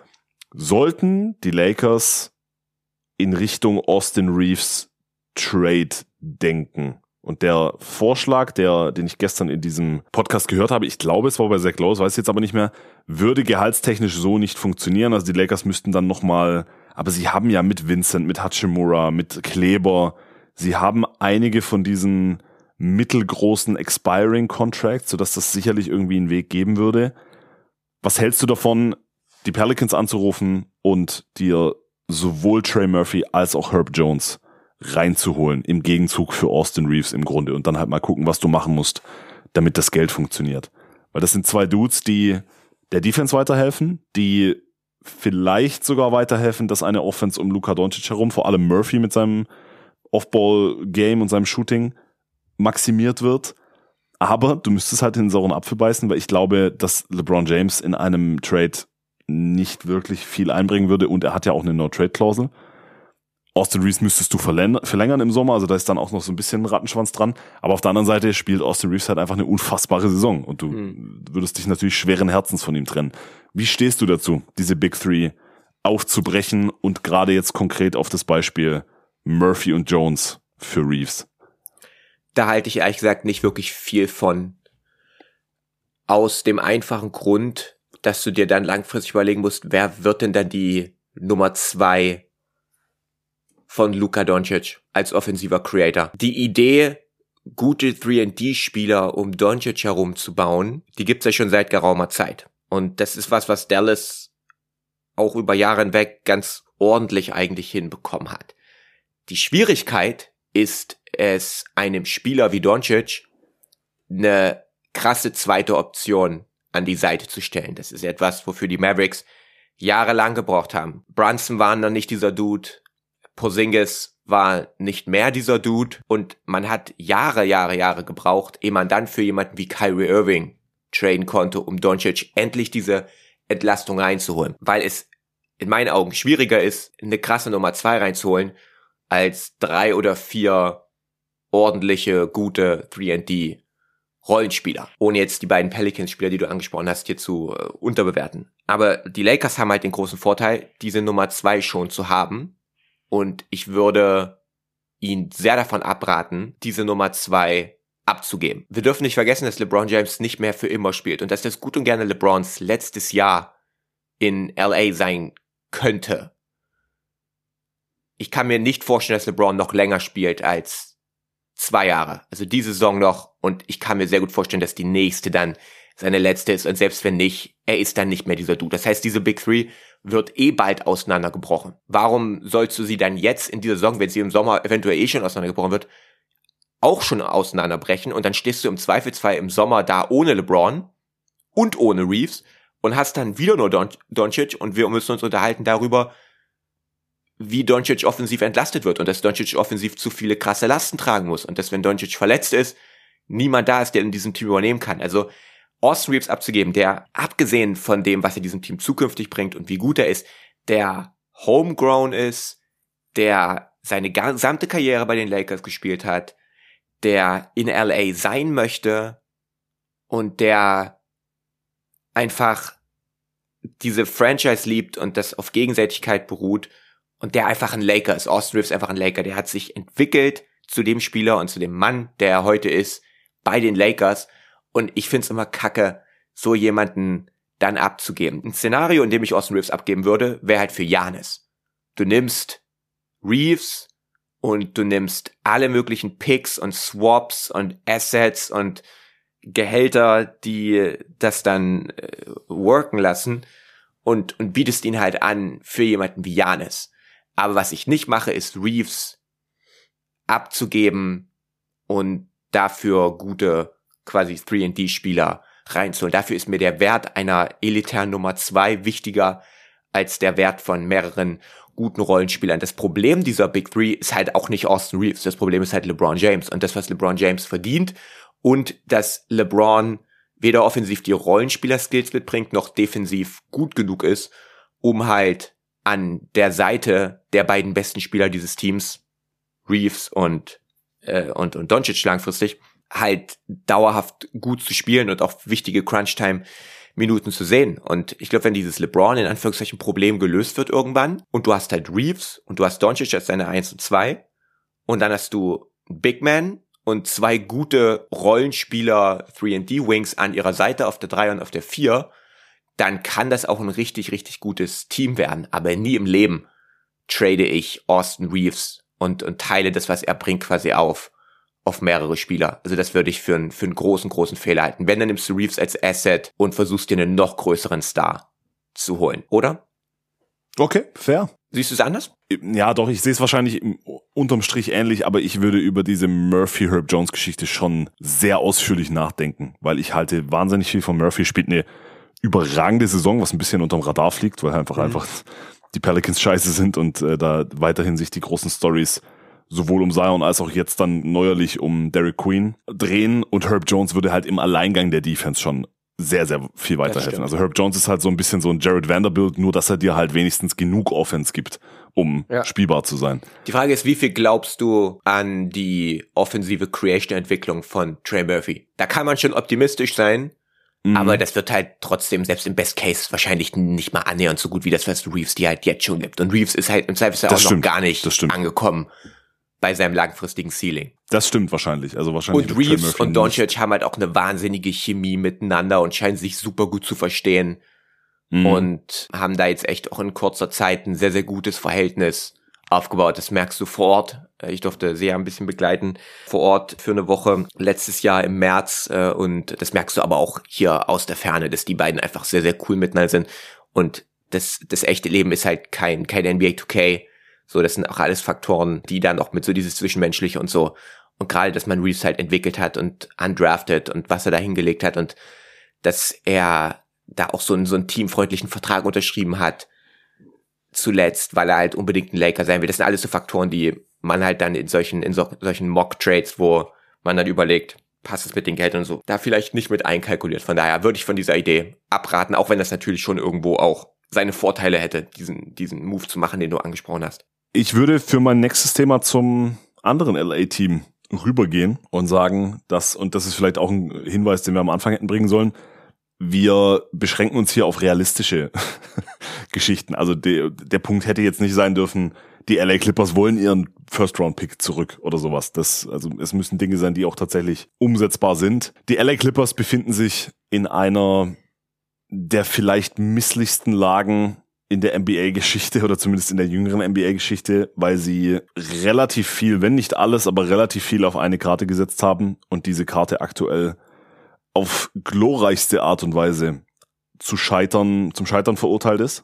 Sollten die Lakers in Richtung Austin Reeves Trade denken? Und der Vorschlag, den ich gestern in diesem Podcast gehört habe, ich glaube, es war bei Zach Lowe, weiß jetzt aber nicht mehr, würde gehaltstechnisch so nicht funktionieren. Also die Lakers müssten dann nochmal, aber sie haben ja mit Vincent, mit Hachimura, mit Kleber, sie haben einige von diesen mittelgroßen Expiring Contracts, sodass das sicherlich irgendwie einen Weg geben würde. Was hältst du davon, die Pelicans anzurufen und dir sowohl Trey Murphy als auch Herb Jones reinzuholen im Gegenzug für Austin Reeves im Grunde und dann halt mal gucken, was du machen musst, damit das Geld funktioniert? Weil das sind 2 Dudes, die der Defense weiterhelfen, die vielleicht sogar weiterhelfen, dass eine Offense um Luka Doncic herum, vor allem Murphy mit seinem Off-Ball-Game und seinem Shooting maximiert wird. Aber du müsstest halt in den sauren Apfel beißen, weil ich glaube, dass LeBron James in einem Trade nicht wirklich viel einbringen würde und er hat ja auch eine No-Trade-Klausel. Austin Reeves müsstest du verlängern im Sommer, also da ist dann auch noch so ein bisschen ein Rattenschwanz dran. Aber auf der anderen Seite spielt Austin Reeves halt einfach eine unfassbare Saison und du würdest dich natürlich schweren Herzens von ihm trennen. Wie stehst du dazu, diese Big Three aufzubrechen und gerade jetzt konkret auf das Beispiel Murphy und Jones für Reeves? Da halte ich ehrlich gesagt nicht wirklich viel von. Aus dem einfachen Grund, dass du dir dann langfristig überlegen musst, wer wird denn dann die Nummer 2 von Luka Doncic als offensiver Creator. Die Idee, gute 3&D-Spieler um Doncic herum zu bauen, die gibt's ja schon seit geraumer Zeit. Und das ist was Dallas auch über Jahre hinweg ganz ordentlich eigentlich hinbekommen hat. Die Schwierigkeit ist es, einem Spieler wie Doncic eine krasse zweite Option an die Seite zu stellen. Das ist etwas, wofür die Mavericks jahrelang gebraucht haben. Brunson war noch nicht dieser Dude, Porzingis war nicht mehr dieser Dude und man hat Jahre gebraucht, ehe man dann für jemanden wie Kyrie Irving traden konnte, um Doncic endlich diese Entlastung reinzuholen. Weil es in meinen Augen schwieriger ist, eine krasse Nummer 2 reinzuholen, als 3 oder 4 ordentliche, gute 3&D Rollenspieler. Ohne jetzt die beiden Pelicans-Spieler, die du angesprochen hast, hier zu unterbewerten. Aber die Lakers haben halt den großen Vorteil, diese Nummer 2 schon zu haben. Und ich würde ihn sehr davon abraten, diese Nummer 2 abzugeben. Wir dürfen nicht vergessen, dass LeBron James nicht mehr für immer spielt und dass das gut und gerne LeBrons letztes Jahr in LA sein könnte. Ich kann mir nicht vorstellen, dass LeBron noch länger spielt als 2 Jahre. Also diese Saison noch, und ich kann mir sehr gut vorstellen, dass die nächste dann seine letzte ist und selbst wenn nicht, er ist dann nicht mehr dieser Dude. Das heißt, diese Big Three wird bald auseinandergebrochen. Warum sollst du sie dann jetzt in dieser Saison, wenn sie im Sommer eventuell schon auseinandergebrochen wird, auch schon auseinanderbrechen und dann stehst du im Zweifelsfall im Sommer da ohne LeBron und ohne Reeves und hast dann wieder nur Doncic und wir müssen uns unterhalten darüber, wie Doncic offensiv entlastet wird und dass Doncic offensiv zu viele krasse Lasten tragen muss und dass, wenn Doncic verletzt ist, niemand da ist, der in diesem Team übernehmen kann. Also Austin Reeves abzugeben, der abgesehen von dem, was er diesem Team zukünftig bringt und wie gut er ist, der homegrown ist, der seine gesamte Karriere bei den Lakers gespielt hat, der in LA sein möchte und der einfach diese Franchise liebt und das auf Gegenseitigkeit beruht und der einfach ein Laker ist. Austin Reeves ist einfach ein Laker. Der hat sich entwickelt zu dem Spieler und zu dem Mann, der er heute ist, bei den Lakers. Und ich find's immer kacke, so jemanden dann abzugeben. Ein Szenario, in dem ich Austin Reeves abgeben würde, wäre halt für Giannis. Du nimmst Reeves und du nimmst alle möglichen Picks und Swaps und Assets und Gehälter, die das dann worken lassen und bietest ihn halt an für jemanden wie Giannis. Aber was ich nicht mache, ist Reeves abzugeben und dafür gute quasi 3&D-Spieler reinzuholen. Dafür ist mir der Wert einer elitären Nummer 2 wichtiger als der Wert von mehreren guten Rollenspielern. Das Problem dieser Big Three ist halt auch nicht Austin Reeves. Das Problem ist halt LeBron James und das, was LeBron James verdient und dass LeBron weder offensiv die Rollenspieler-Skills mitbringt, noch defensiv gut genug ist, um halt an der Seite der beiden besten Spieler dieses Teams, Reeves und Doncic langfristig, halt dauerhaft gut zu spielen und auch wichtige Crunch-Time-Minuten zu sehen. Und ich glaube, wenn dieses LeBron in Anführungszeichen Problem gelöst wird irgendwann und du hast halt Reeves und du hast Doncic als deine 1 und 2 und dann hast du Big Man und 2 gute Rollenspieler 3&D-Wings an ihrer Seite auf der 3 und auf der 4, dann kann das auch ein richtig, richtig gutes Team werden. Aber nie im Leben trade ich Austin Reeves und teile das, was er bringt, quasi auf mehrere Spieler. Also das würde ich für einen großen Fehler halten. Wenn, dann nimmst du Reeves als Asset und versuchst dir einen noch größeren Star zu holen, oder? Okay, fair. Siehst du es anders? Ja, doch, ich sehe es wahrscheinlich unterm Strich ähnlich, aber ich würde über diese Murphy-Herb-Jones-Geschichte schon sehr ausführlich nachdenken, weil ich halte wahnsinnig viel von Murphy, spielt eine überragende Saison, was ein bisschen unterm Radar fliegt, weil einfach die Pelicans scheiße sind und da weiterhin sich die großen Stories sowohl um Zion als auch jetzt dann neuerlich um Derek Queen drehen und Herb Jones würde halt im Alleingang der Defense schon sehr, sehr viel weiterhelfen. Also Herb Jones ist halt so ein bisschen so ein Jared Vanderbilt, nur dass er dir halt wenigstens genug Offense gibt, um spielbar zu sein. Die Frage ist, wie viel glaubst du an die offensive Creation-Entwicklung von Trey Murphy? Da kann man schon optimistisch sein, aber das wird halt trotzdem, selbst im Best Case, wahrscheinlich nicht mal annähernd so gut wie das, was Reeves dir halt jetzt schon gibt. Und Reeves ist halt im Zweifelsfall auch noch gar nicht angekommen bei seinem langfristigen Ceiling. Das stimmt wahrscheinlich. Also wahrscheinlich. Und Reeves und Doncic haben halt auch eine wahnsinnige Chemie miteinander und scheinen sich super gut zu verstehen. Und haben da jetzt echt auch in kurzer Zeit ein sehr, sehr gutes Verhältnis aufgebaut. Das merkst du vor Ort. Ich durfte sie ja ein bisschen begleiten vor Ort für eine Woche letztes Jahr im März. Und das merkst du aber auch hier aus der Ferne, dass die beiden einfach sehr, sehr cool miteinander sind. Und das echte Leben ist halt kein NBA 2K. So, das sind auch alles Faktoren, die dann auch mit so dieses Zwischenmenschliche und so. Und gerade, dass man Reeves halt entwickelt hat und undrafted und was er da hingelegt hat und dass er da auch so einen teamfreundlichen Vertrag unterschrieben hat zuletzt, weil er halt unbedingt ein Laker sein will. Das sind alles so Faktoren, die man halt dann in solchen Mock-Trades, wo man dann überlegt, passt es mit den Geldern und so, da vielleicht nicht mit einkalkuliert. Von daher würde ich von dieser Idee abraten, auch wenn das natürlich schon irgendwo auch seine Vorteile hätte, diesen Move zu machen, den du angesprochen hast. Ich würde für mein nächstes Thema zum anderen LA-Team rübergehen und sagen, und das ist vielleicht auch ein Hinweis, den wir am Anfang hätten bringen sollen, wir beschränken uns hier auf realistische Geschichten. Also der Punkt hätte jetzt nicht sein dürfen, die LA Clippers wollen ihren First-Round-Pick zurück oder sowas. Also es müssen Dinge sein, die auch tatsächlich umsetzbar sind. Die LA Clippers befinden sich in einer der vielleicht misslichsten Lagen in der NBA-Geschichte oder zumindest in der jüngeren NBA-Geschichte, weil sie relativ viel, wenn nicht alles, aber relativ viel auf eine Karte gesetzt haben und diese Karte aktuell auf glorreichste Art und Weise zum Scheitern verurteilt ist.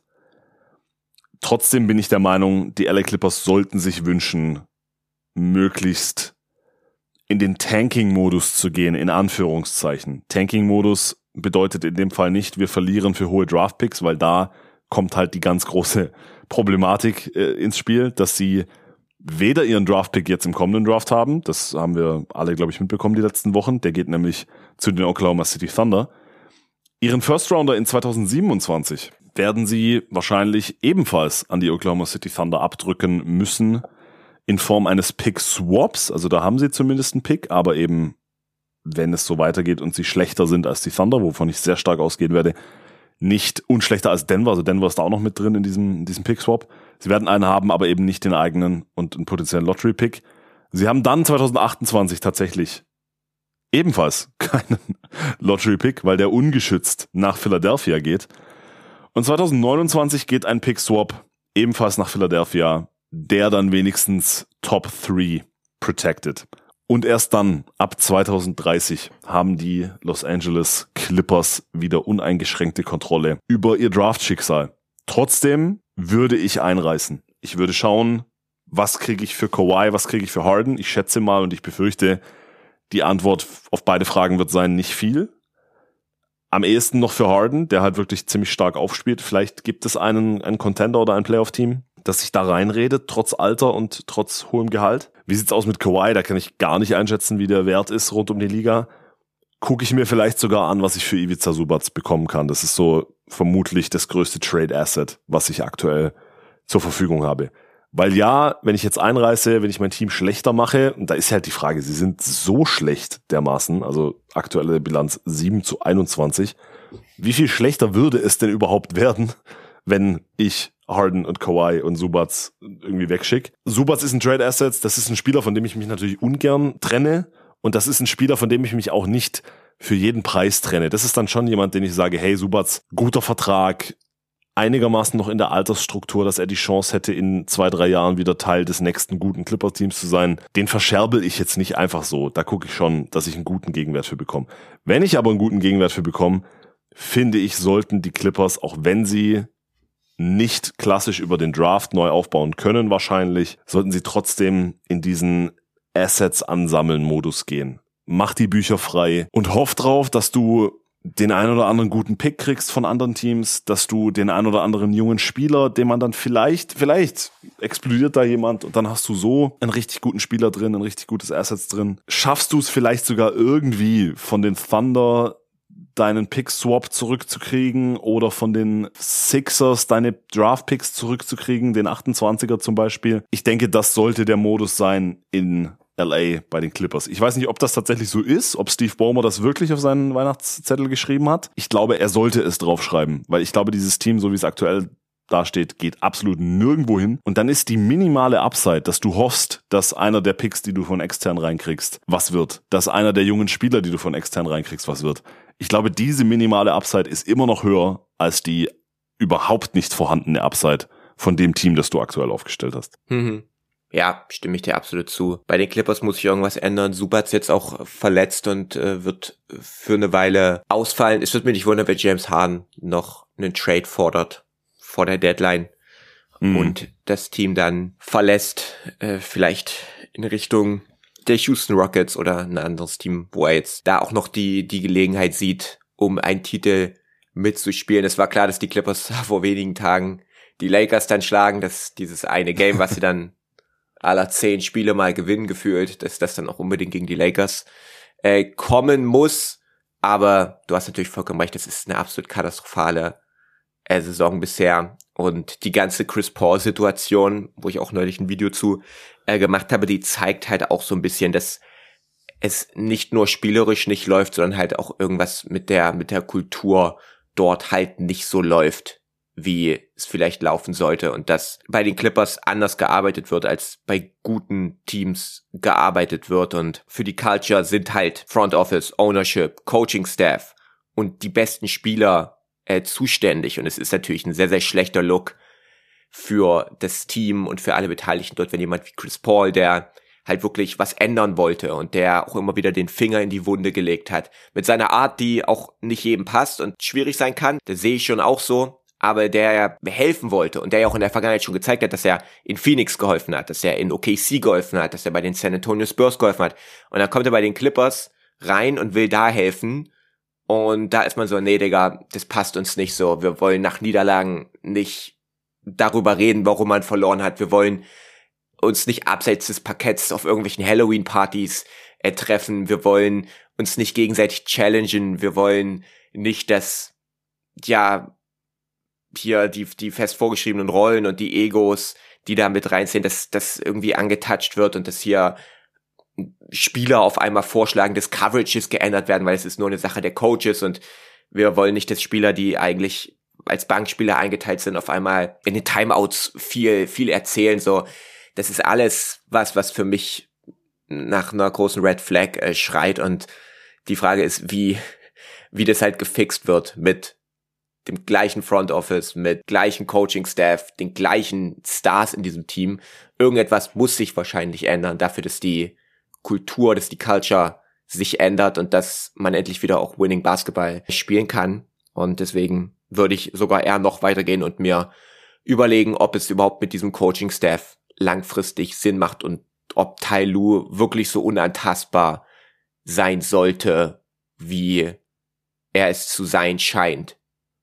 Trotzdem bin ich der Meinung, die LA Clippers sollten sich wünschen, möglichst in den Tanking-Modus zu gehen, in Anführungszeichen. Tanking-Modus bedeutet in dem Fall nicht, wir verlieren für hohe Draft-Picks, weil da kommt halt die ganz große Problematik ins Spiel, dass sie weder ihren Draft-Pick jetzt im kommenden Draft haben, das haben wir alle, glaube ich, mitbekommen die letzten Wochen, der geht nämlich zu den Oklahoma City Thunder, ihren First-Rounder in 2027 werden sie wahrscheinlich ebenfalls an die Oklahoma City Thunder abdrücken müssen in Form eines Pick-Swaps. Also da haben sie zumindest einen Pick, aber eben, wenn es so weitergeht und sie schlechter sind als die Thunder, wovon ich sehr stark ausgehen werde, nicht unschlechter als Denver. Also Denver ist da auch noch mit drin in diesem Pick-Swap. Sie werden einen haben, aber eben nicht den eigenen und einen potenziellen Lottery-Pick. Sie haben dann 2028 tatsächlich ebenfalls keinen Lottery-Pick, weil der ungeschützt nach Philadelphia geht. Und 2029 geht ein Pick-Swap ebenfalls nach Philadelphia, der dann wenigstens Top 3 protected. Und erst dann, ab 2030, haben die Los Angeles Clippers wieder uneingeschränkte Kontrolle über ihr Draft-Schicksal. Trotzdem würde ich einreißen. Ich würde schauen, was kriege ich für Kawhi, was kriege ich für Harden. Ich schätze mal und ich befürchte, die Antwort auf beide Fragen wird sein, nicht viel. Am ehesten noch für Harden, der halt wirklich ziemlich stark aufspielt. Vielleicht gibt es einen Contender oder ein Playoff-Team, das sich da reinredet, trotz Alter und trotz hohem Gehalt. Wie sieht's aus mit Kawhi? Da kann ich gar nicht einschätzen, wie der Wert ist rund um die Liga. Gucke ich mir vielleicht sogar an, was ich für Ivica Zubac bekommen kann. Das ist so vermutlich das größte Trade-Asset, was ich aktuell zur Verfügung habe. Weil ja, wenn ich jetzt einreiße, wenn ich mein Team schlechter mache, und da ist halt die Frage, sie sind so schlecht dermaßen, also aktuelle Bilanz 7-21, wie viel schlechter würde es denn überhaupt werden, wenn ich Harden und Kawhi und Zubac irgendwie wegschicke? Zubac ist ein Trade Asset, das ist ein Spieler, von dem ich mich natürlich ungern trenne, und das ist ein Spieler, von dem ich mich auch nicht für jeden Preis trenne. Das ist dann schon jemand, den ich sage, hey Zubac, guter Vertrag, einigermaßen noch in der Altersstruktur, dass er die Chance hätte, in 2-3 Jahren wieder Teil des nächsten guten Clippers-Teams zu sein. Den verscherbel ich jetzt nicht einfach so. Da gucke ich schon, dass ich einen guten Gegenwert für bekomme. Wenn ich aber einen guten Gegenwert für bekomme, finde ich, sollten die Clippers, auch wenn sie nicht klassisch über den Draft neu aufbauen können wahrscheinlich, sollten sie trotzdem in diesen Assets-Ansammeln-Modus gehen. Mach die Bücher frei und hoff drauf, dass du den einen oder anderen guten Pick kriegst von anderen Teams, dass du den einen oder anderen jungen Spieler, den man dann vielleicht explodiert da jemand und dann hast du so einen richtig guten Spieler drin, ein richtig gutes Assets drin. Schaffst du es vielleicht sogar irgendwie von den Thunder deinen Pick-Swap zurückzukriegen oder von den Sixers deine Draft-Picks zurückzukriegen, den 28er zum Beispiel. Ich denke, das sollte der Modus sein in LA bei den Clippers. Ich weiß nicht, ob das tatsächlich so ist, ob Steve Ballmer das wirklich auf seinen Weihnachtszettel geschrieben hat. Ich glaube, er sollte es draufschreiben, weil ich glaube, dieses Team, so wie es aktuell dasteht, geht absolut nirgendwo hin. Und dann ist die minimale Upside, dass du hoffst, dass einer der Picks, die du von extern reinkriegst, was wird. Dass einer der jungen Spieler, die du von extern reinkriegst, was wird. Ich glaube, diese minimale Upside ist immer noch höher als die überhaupt nicht vorhandene Upside von dem Team, das du aktuell aufgestellt hast. Ja, stimme ich dir absolut zu. Bei den Clippers muss sich irgendwas ändern. Zubac jetzt auch verletzt und wird für eine Weile ausfallen. Es wird mich nicht wundern, wenn James Harden noch einen Trade fordert vor der Deadline und das Team dann verlässt, vielleicht in Richtung der Houston Rockets oder ein anderes Team, wo er jetzt da auch noch die Gelegenheit sieht, um einen Titel mitzuspielen. Es war klar, dass die Clippers vor wenigen Tagen die Lakers dann schlagen, dass dieses eine Game, was sie dann aller 10 Spiele mal gewinnen gefühlt, dass das dann auch unbedingt gegen die Lakers kommen muss. Aber du hast natürlich vollkommen recht, das ist eine absolut katastrophale Saison bisher. Und die ganze Chris Paul-Situation, wo ich auch neulich ein Video zu gemacht habe, die zeigt halt auch so ein bisschen, dass es nicht nur spielerisch nicht läuft, sondern halt auch irgendwas mit der Kultur dort halt nicht so läuft, wie es vielleicht laufen sollte, und dass bei den Clippers anders gearbeitet wird, als bei guten Teams gearbeitet wird. Und für die Culture sind halt Front Office, Ownership, Coaching Staff und die besten Spieler zuständig. Und es ist natürlich ein sehr, sehr schlechter Look für das Team und für alle Beteiligten dort, wenn jemand wie Chris Paul, der halt wirklich was ändern wollte und der auch immer wieder den Finger in die Wunde gelegt hat, mit seiner Art, die auch nicht jedem passt und schwierig sein kann, das sehe ich schon auch so, aber der helfen wollte und der ja auch in der Vergangenheit schon gezeigt hat, dass er in Phoenix geholfen hat, dass er in OKC geholfen hat, dass er bei den San Antonio Spurs geholfen hat. Und dann kommt er bei den Clippers rein und will da helfen. Und da ist man so, nee, Digga, das passt uns nicht so. Wir wollen nach Niederlagen nicht darüber reden, warum man verloren hat. Wir wollen uns nicht abseits des Parketts auf irgendwelchen Halloween-Partys treffen. Wir wollen uns nicht gegenseitig challengen. Wir wollen nicht, dass, ja, hier die fest vorgeschriebenen Rollen und die Egos, die da mit reinziehen, dass das irgendwie angetatscht wird und dass hier Spieler auf einmal vorschlagen, dass Coverages geändert werden, weil es ist nur eine Sache der Coaches und wir wollen nicht, dass Spieler, die eigentlich als Bankspieler eingeteilt sind, auf einmal in den Timeouts viel erzählen. So, das ist alles was für mich nach einer großen Red Flag schreit und die Frage ist, wie das halt gefixt wird mit dem gleichen Front Office, mit gleichen Coaching-Staff, den gleichen Stars in diesem Team. Irgendetwas muss sich wahrscheinlich ändern, dafür, dass die Kultur, dass die Culture sich ändert und dass man endlich wieder auch Winning Basketball spielen kann. Und deswegen würde ich sogar eher noch weitergehen und mir überlegen, ob es überhaupt mit diesem Coaching-Staff langfristig Sinn macht und ob Ty Lue wirklich so unantastbar sein sollte, wie er es zu sein scheint.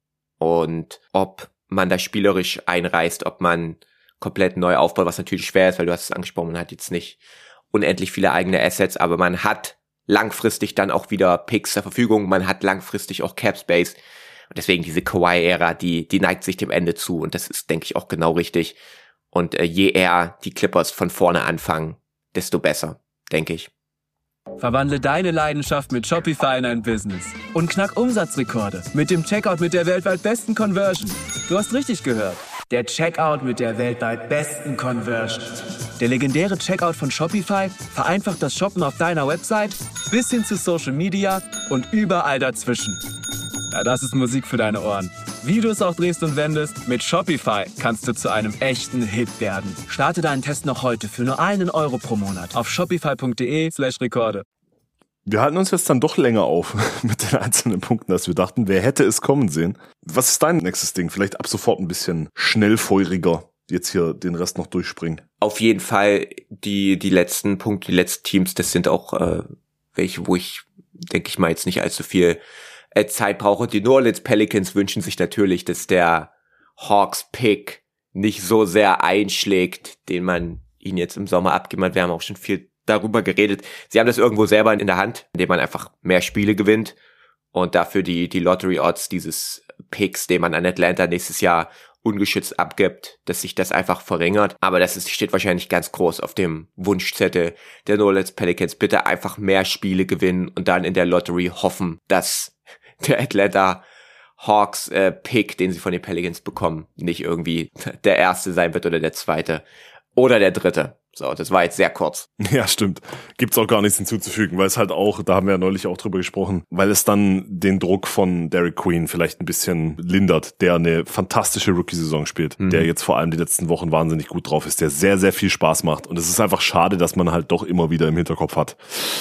Und ob man da spielerisch einreißt, ob man komplett neu aufbaut, was natürlich schwer ist, weil du hast es angesprochen, man hat jetzt nicht unendlich viele eigene Assets, aber man hat langfristig dann auch wieder Picks zur Verfügung, man hat langfristig auch Cap Space und deswegen diese Kawhi-Ära, die neigt sich dem Ende zu und das ist, denke ich, auch genau richtig und je eher die Clippers von vorne anfangen, desto besser, denke ich. Verwandle deine Leidenschaft mit Shopify in ein Business und knack Umsatzrekorde mit dem Checkout mit der weltweit besten Conversion. Du hast richtig gehört. Der Checkout mit der weltweit besten Conversion. Der legendäre Checkout von Shopify vereinfacht das Shoppen auf deiner Website bis hin zu Social Media und überall dazwischen. Ja, das ist Musik für deine Ohren. Wie du es auch drehst und wendest, mit Shopify kannst du zu einem echten Hit werden. Starte deinen Test noch heute für nur €1 pro Monat auf shopify.de/Rekorde. Wir halten uns jetzt dann doch länger auf mit den einzelnen Punkten, als wir dachten. Wer hätte es kommen sehen? Was ist dein nächstes Ding? Vielleicht ab sofort ein bisschen schnellfeuriger jetzt hier den Rest noch durchspringen. Auf jeden Fall die letzten Punkte, die letzten Teams, das sind auch welche, wo ich, denke ich mal, jetzt nicht allzu viel Zeit brauche. Die New Orleans Pelicans wünschen sich natürlich, dass der Hawks-Pick nicht so sehr einschlägt, den man ihnen jetzt im Sommer abgeben hat. Wir haben auch schon viel darüber geredet. Sie haben das irgendwo selber in der Hand, indem man einfach mehr Spiele gewinnt und dafür die Lottery-Odds dieses Picks, den man an Atlanta nächstes Jahr ungeschützt abgibt, dass sich das einfach verringert. Aber steht wahrscheinlich ganz groß auf dem Wunschzettel der New Orleans Pelicans. Bitte einfach mehr Spiele gewinnen und dann in der Lottery hoffen, dass der Atlanta Hawks Pick, den sie von den Pelicans bekommen, nicht irgendwie der erste sein wird oder der zweite oder der dritte. So, das war jetzt sehr kurz. Ja, stimmt. Gibt's auch gar nichts hinzuzufügen, weil es halt auch, da haben wir ja neulich auch drüber gesprochen, weil es dann den Druck von Derek Queen vielleicht ein bisschen lindert, der eine fantastische Rookie-Saison spielt, der jetzt vor allem die letzten Wochen wahnsinnig gut drauf ist, der sehr, sehr viel Spaß macht. Und es ist einfach schade, dass man halt doch immer wieder im Hinterkopf hat.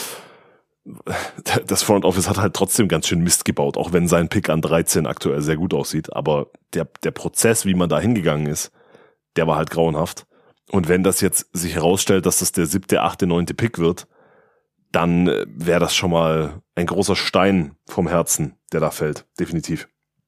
Das Front Office hat halt trotzdem ganz schön Mist gebaut, auch wenn sein Pick an 13 aktuell sehr gut aussieht. Aber der Prozess, wie man da hingegangen ist, der war halt grauenhaft. Und wenn das jetzt sich herausstellt, dass das der 7., 8., 9. Pick wird, dann wäre das schon mal ein großer Stein vom Herzen, der da fällt. Definitiv.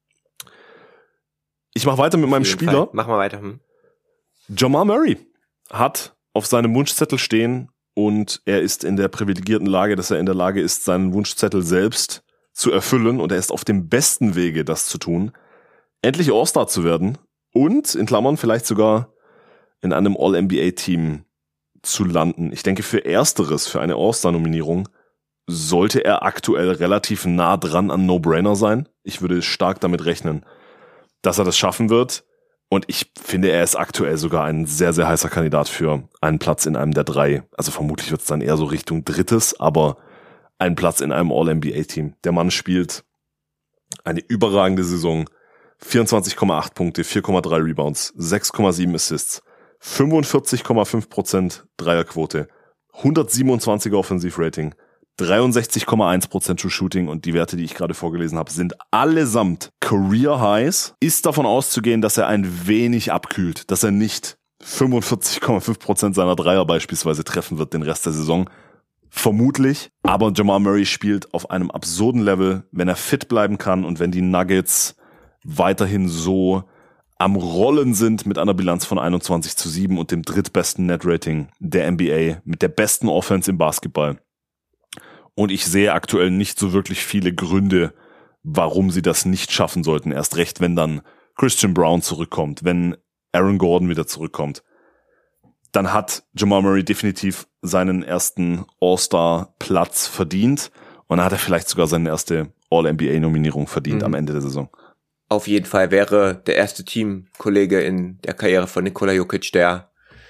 Ich mache weiter mit meinem Spieler. Mach mal weiter. Jamal Murray hat auf seinem Wunschzettel stehen und er ist in der privilegierten Lage, dass er in der Lage ist, seinen Wunschzettel selbst zu erfüllen und er ist auf dem besten Wege, das zu tun, endlich All-Star zu werden und, in Klammern, vielleicht sogar in einem All-NBA-Team zu landen. Ich denke, für Ersteres, für eine All-Star-Nominierung, sollte er aktuell relativ nah dran an No-Brainer sein. Ich würde stark damit rechnen, dass er das schaffen wird. Und ich finde, er ist aktuell sogar ein sehr, sehr heißer Kandidat für einen Platz in einem der 3. Also vermutlich wird es dann eher so Richtung 3., aber einen Platz in einem All-NBA-Team. Der Mann spielt eine überragende Saison. 24,8 Punkte, 4,3 Rebounds, 6,7 Assists, 45,5% Dreierquote, 127er Offensivrating, 63,1% True Shooting und die Werte, die ich gerade vorgelesen habe, sind allesamt Career Highs. Ist davon auszugehen, dass er ein wenig abkühlt, dass er nicht 45,5% seiner Dreier beispielsweise treffen wird den Rest der Saison. Vermutlich, aber Jamal Murray spielt auf einem absurden Level, wenn er fit bleiben kann und wenn die Nuggets weiterhin so am Rollen sind mit einer Bilanz von 21:7 und dem drittbesten Net-Rating der NBA, mit der besten Offense im Basketball. Und ich sehe aktuell nicht so wirklich viele Gründe, warum sie das nicht schaffen sollten. Erst recht, wenn dann Christian Brown zurückkommt, wenn Aaron Gordon wieder zurückkommt, dann hat Jamal Murray definitiv seinen ersten All-Star-Platz verdient und dann hat er vielleicht sogar seine erste All-NBA-Nominierung verdient am Ende der Saison. Auf jeden Fall wäre der erste Teamkollege in der Karriere von Nikola Jokic, der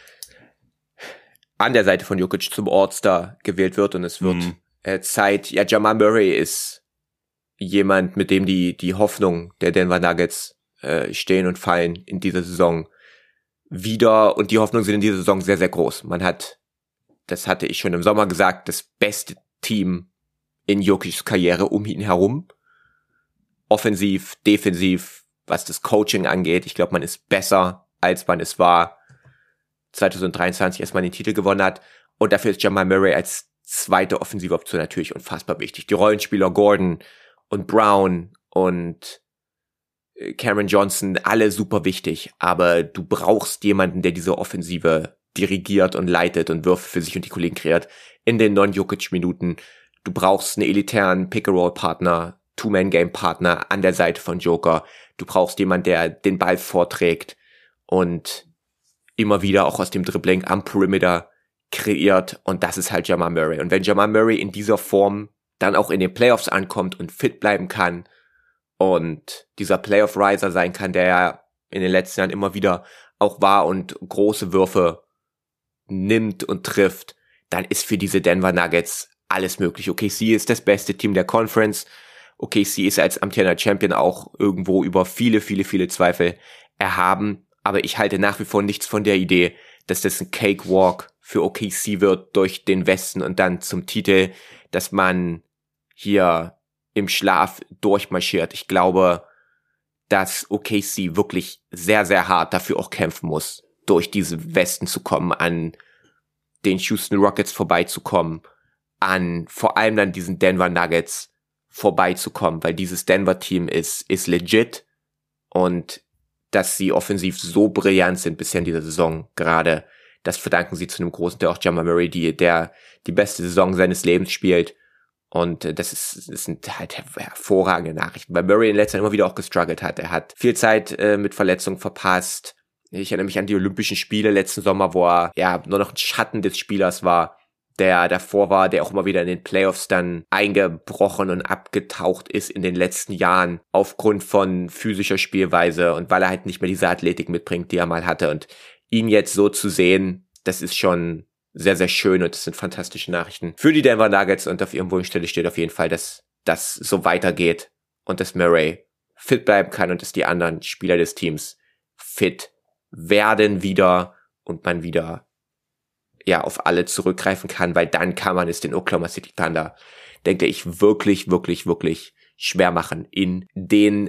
an der Seite von Jokic zum All-Star gewählt wird, und es wird Zeit. Ja, Jamal Murray ist jemand, mit dem die Hoffnung der Denver Nuggets stehen und fallen in dieser Saison wieder, und die Hoffnungen sind in dieser Saison sehr, sehr groß. Man hat, das hatte ich schon im Sommer gesagt, das beste Team in Jokic's Karriere um ihn herum. Offensiv, defensiv, was das Coaching angeht. Ich glaube, man ist besser, als man es war 2023, als man den Titel gewonnen hat. Und dafür ist Jamal Murray als zweite offensive Option natürlich unfassbar wichtig. Die Rollenspieler Gordon und Brown und Cameron Johnson, alle super wichtig, aber du brauchst jemanden, der diese Offensive dirigiert und leitet und Würfe für sich und die Kollegen kreiert in den Non-Jokic-Minuten. Du brauchst einen elitären Pick-and-Roll-Partner, Two-Man-Game-Partner an der Seite von Joker. Du brauchst jemanden, der den Ball vorträgt und immer wieder auch aus dem Dribbling am Perimeter kreiert, und das ist halt Jamal Murray. Und wenn Jamal Murray in dieser Form dann auch in den Playoffs ankommt und fit bleiben kann und dieser Playoff-Riser sein kann, der ja in den letzten Jahren immer wieder auch war und große Würfe nimmt und trifft, dann ist für diese Denver Nuggets alles möglich. OKC ist das beste Team der Conference. OKC ist als amtierender Champion auch irgendwo über viele, viele, viele Zweifel erhaben. Aber ich halte nach wie vor nichts von der Idee, dass das ein Cakewalk für OKC wird durch den Westen und dann zum Titel, dass man hier im Schlaf durchmarschiert. Ich glaube, dass OKC wirklich sehr, sehr hart dafür auch kämpfen muss, durch diese Westen zu kommen, an den Houston Rockets vorbeizukommen, an vor allem dann diesen Denver Nuggets vorbeizukommen, weil dieses Denver-Team ist legit, und dass sie offensiv so brillant sind bisher in dieser Saison gerade, das verdanken sie zu einem großen Teil auch Jamal Murray, der die beste Saison seines Lebens spielt. Und das sind halt hervorragende Nachrichten, weil Murray in letzter Zeit immer wieder auch gestruggelt hat. Er hat viel Zeit mit Verletzungen verpasst. Ich erinnere mich an die Olympischen Spiele letzten Sommer, wo er ja nur noch ein Schatten des Spielers war, der davor war, der auch immer wieder in den Playoffs dann eingebrochen und abgetaucht ist in den letzten Jahren aufgrund von physischer Spielweise und weil er halt nicht mehr diese Athletik mitbringt, die er mal hatte. Und ihn jetzt so zu sehen, das ist schon sehr, sehr schön, und das sind fantastische Nachrichten für die Denver Nuggets, und auf ihrem Wunschstelle steht auf jeden Fall, dass das so weitergeht und dass Murray fit bleiben kann und dass die anderen Spieler des Teams fit werden wieder und man wieder auf alle zurückgreifen kann, weil dann kann man es den Oklahoma City Thunder, denke ich, wirklich, wirklich, wirklich schwer machen in den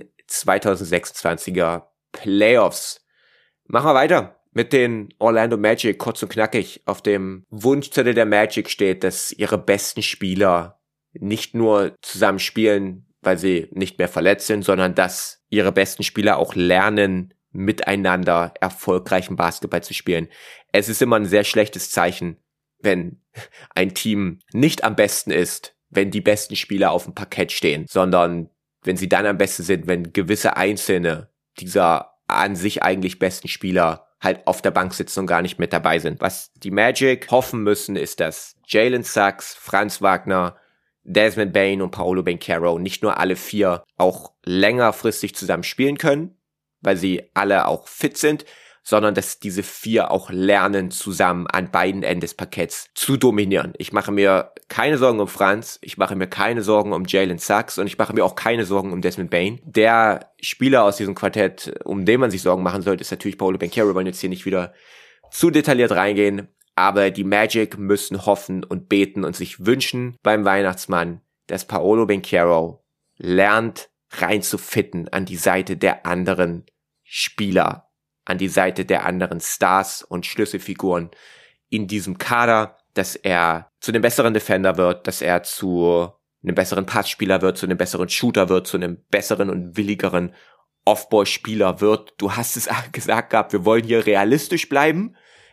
2026er Playoffs. Machen wir weiter mit den Orlando Magic, kurz und knackig. Auf dem Wunschzettel der Magic steht, dass ihre besten Spieler nicht nur zusammen spielen, weil sie nicht mehr verletzt sind, sondern dass ihre besten Spieler auch lernen, miteinander erfolgreichen Basketball zu spielen. Es ist immer ein sehr schlechtes Zeichen, wenn ein Team nicht am besten ist, wenn die besten Spieler auf dem Parkett stehen, sondern wenn sie dann am besten sind, wenn gewisse Einzelne dieser an sich eigentlich besten Spieler halt auf der Bank sitzen und gar nicht mit dabei sind. Was die Magic hoffen müssen, ist, dass Jalen Suggs, Franz Wagner, Desmond Bane und Paolo Banchero nicht nur alle vier auch längerfristig zusammen spielen können, weil sie alle auch fit sind, sondern dass diese vier auch lernen, zusammen an beiden Enden des Parketts zu dominieren. Ich mache mir keine Sorgen um Franz, ich mache mir keine Sorgen um Jalen Suggs und ich mache mir auch keine Sorgen um Desmond Bane. Der Spieler aus diesem Quartett, um den man sich Sorgen machen sollte, ist natürlich Paolo Banchero. Wir wollen jetzt hier nicht wieder zu detailliert reingehen, aber die Magic müssen hoffen und beten und sich wünschen beim Weihnachtsmann, dass Paolo Banchero lernt, reinzufitten an die Seite der anderen Spieler, an die Seite der anderen Stars und Schlüsselfiguren in diesem Kader, dass er zu einem besseren Defender wird, dass er zu einem besseren Passspieler wird, zu einem besseren Shooter wird, zu einem besseren und willigeren Off-Ball-Spieler wird. Du hast es gesagt gehabt, wir wollen hier realistisch bleiben.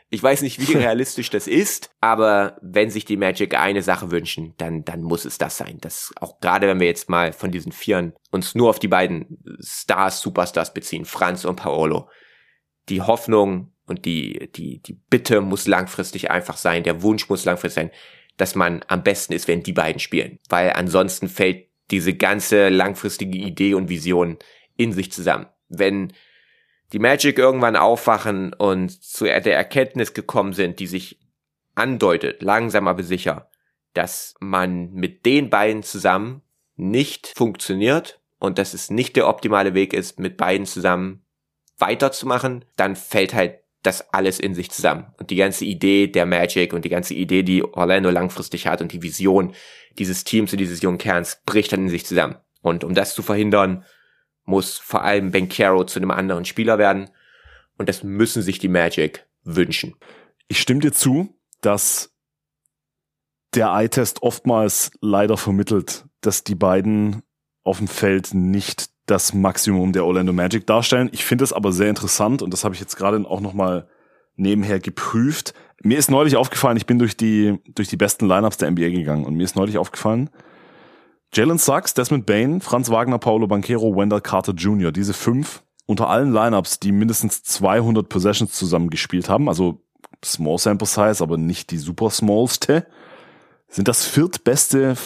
Ich weiß nicht, wie realistisch das ist, aber wenn sich die Magic eine Sache wünschen, dann muss es das sein. Das auch gerade, wenn wir jetzt mal von diesen Vieren uns nur auf die beiden Superstars beziehen, Franz und Paolo. Die Hoffnung und die Bitte muss langfristig einfach sein, der Wunsch muss langfristig sein, dass man am besten ist, wenn die beiden spielen. Weil ansonsten fällt diese ganze langfristige Idee und Vision in sich zusammen. Wenn die Magic irgendwann aufwachen und zu der Erkenntnis gekommen sind, die sich andeutet, langsam aber sicher, dass man mit den beiden zusammen nicht funktioniert und dass es nicht der optimale Weg ist, mit beiden zusammen weiterzumachen, dann fällt halt das alles in sich zusammen. Und die ganze Idee der Magic und die ganze Idee, die Orlando langfristig hat und die Vision dieses Teams und dieses jungen Kerns bricht dann in sich zusammen. Und um das zu verhindern, muss vor allem Banchero zu einem anderen Spieler werden. Und das müssen sich die Magic wünschen. Ich stimme dir zu, dass der Eye-Test oftmals leider vermittelt, dass die beiden auf dem Feld nicht das Maximum der Orlando Magic darstellen. Ich finde es aber sehr interessant und das habe ich jetzt gerade auch nochmal nebenher geprüft. Mir ist neulich aufgefallen, ich bin durch die besten Lineups der NBA gegangen und mir ist neulich aufgefallen, Jalen Suggs, Desmond Bane, Franz Wagner, Paolo Banchero, Wendell Carter Jr., diese 5 unter allen Lineups, die mindestens 200 Possessions zusammen gespielt haben, also Small Sample Size, aber nicht die super smallste, sind das viertbeste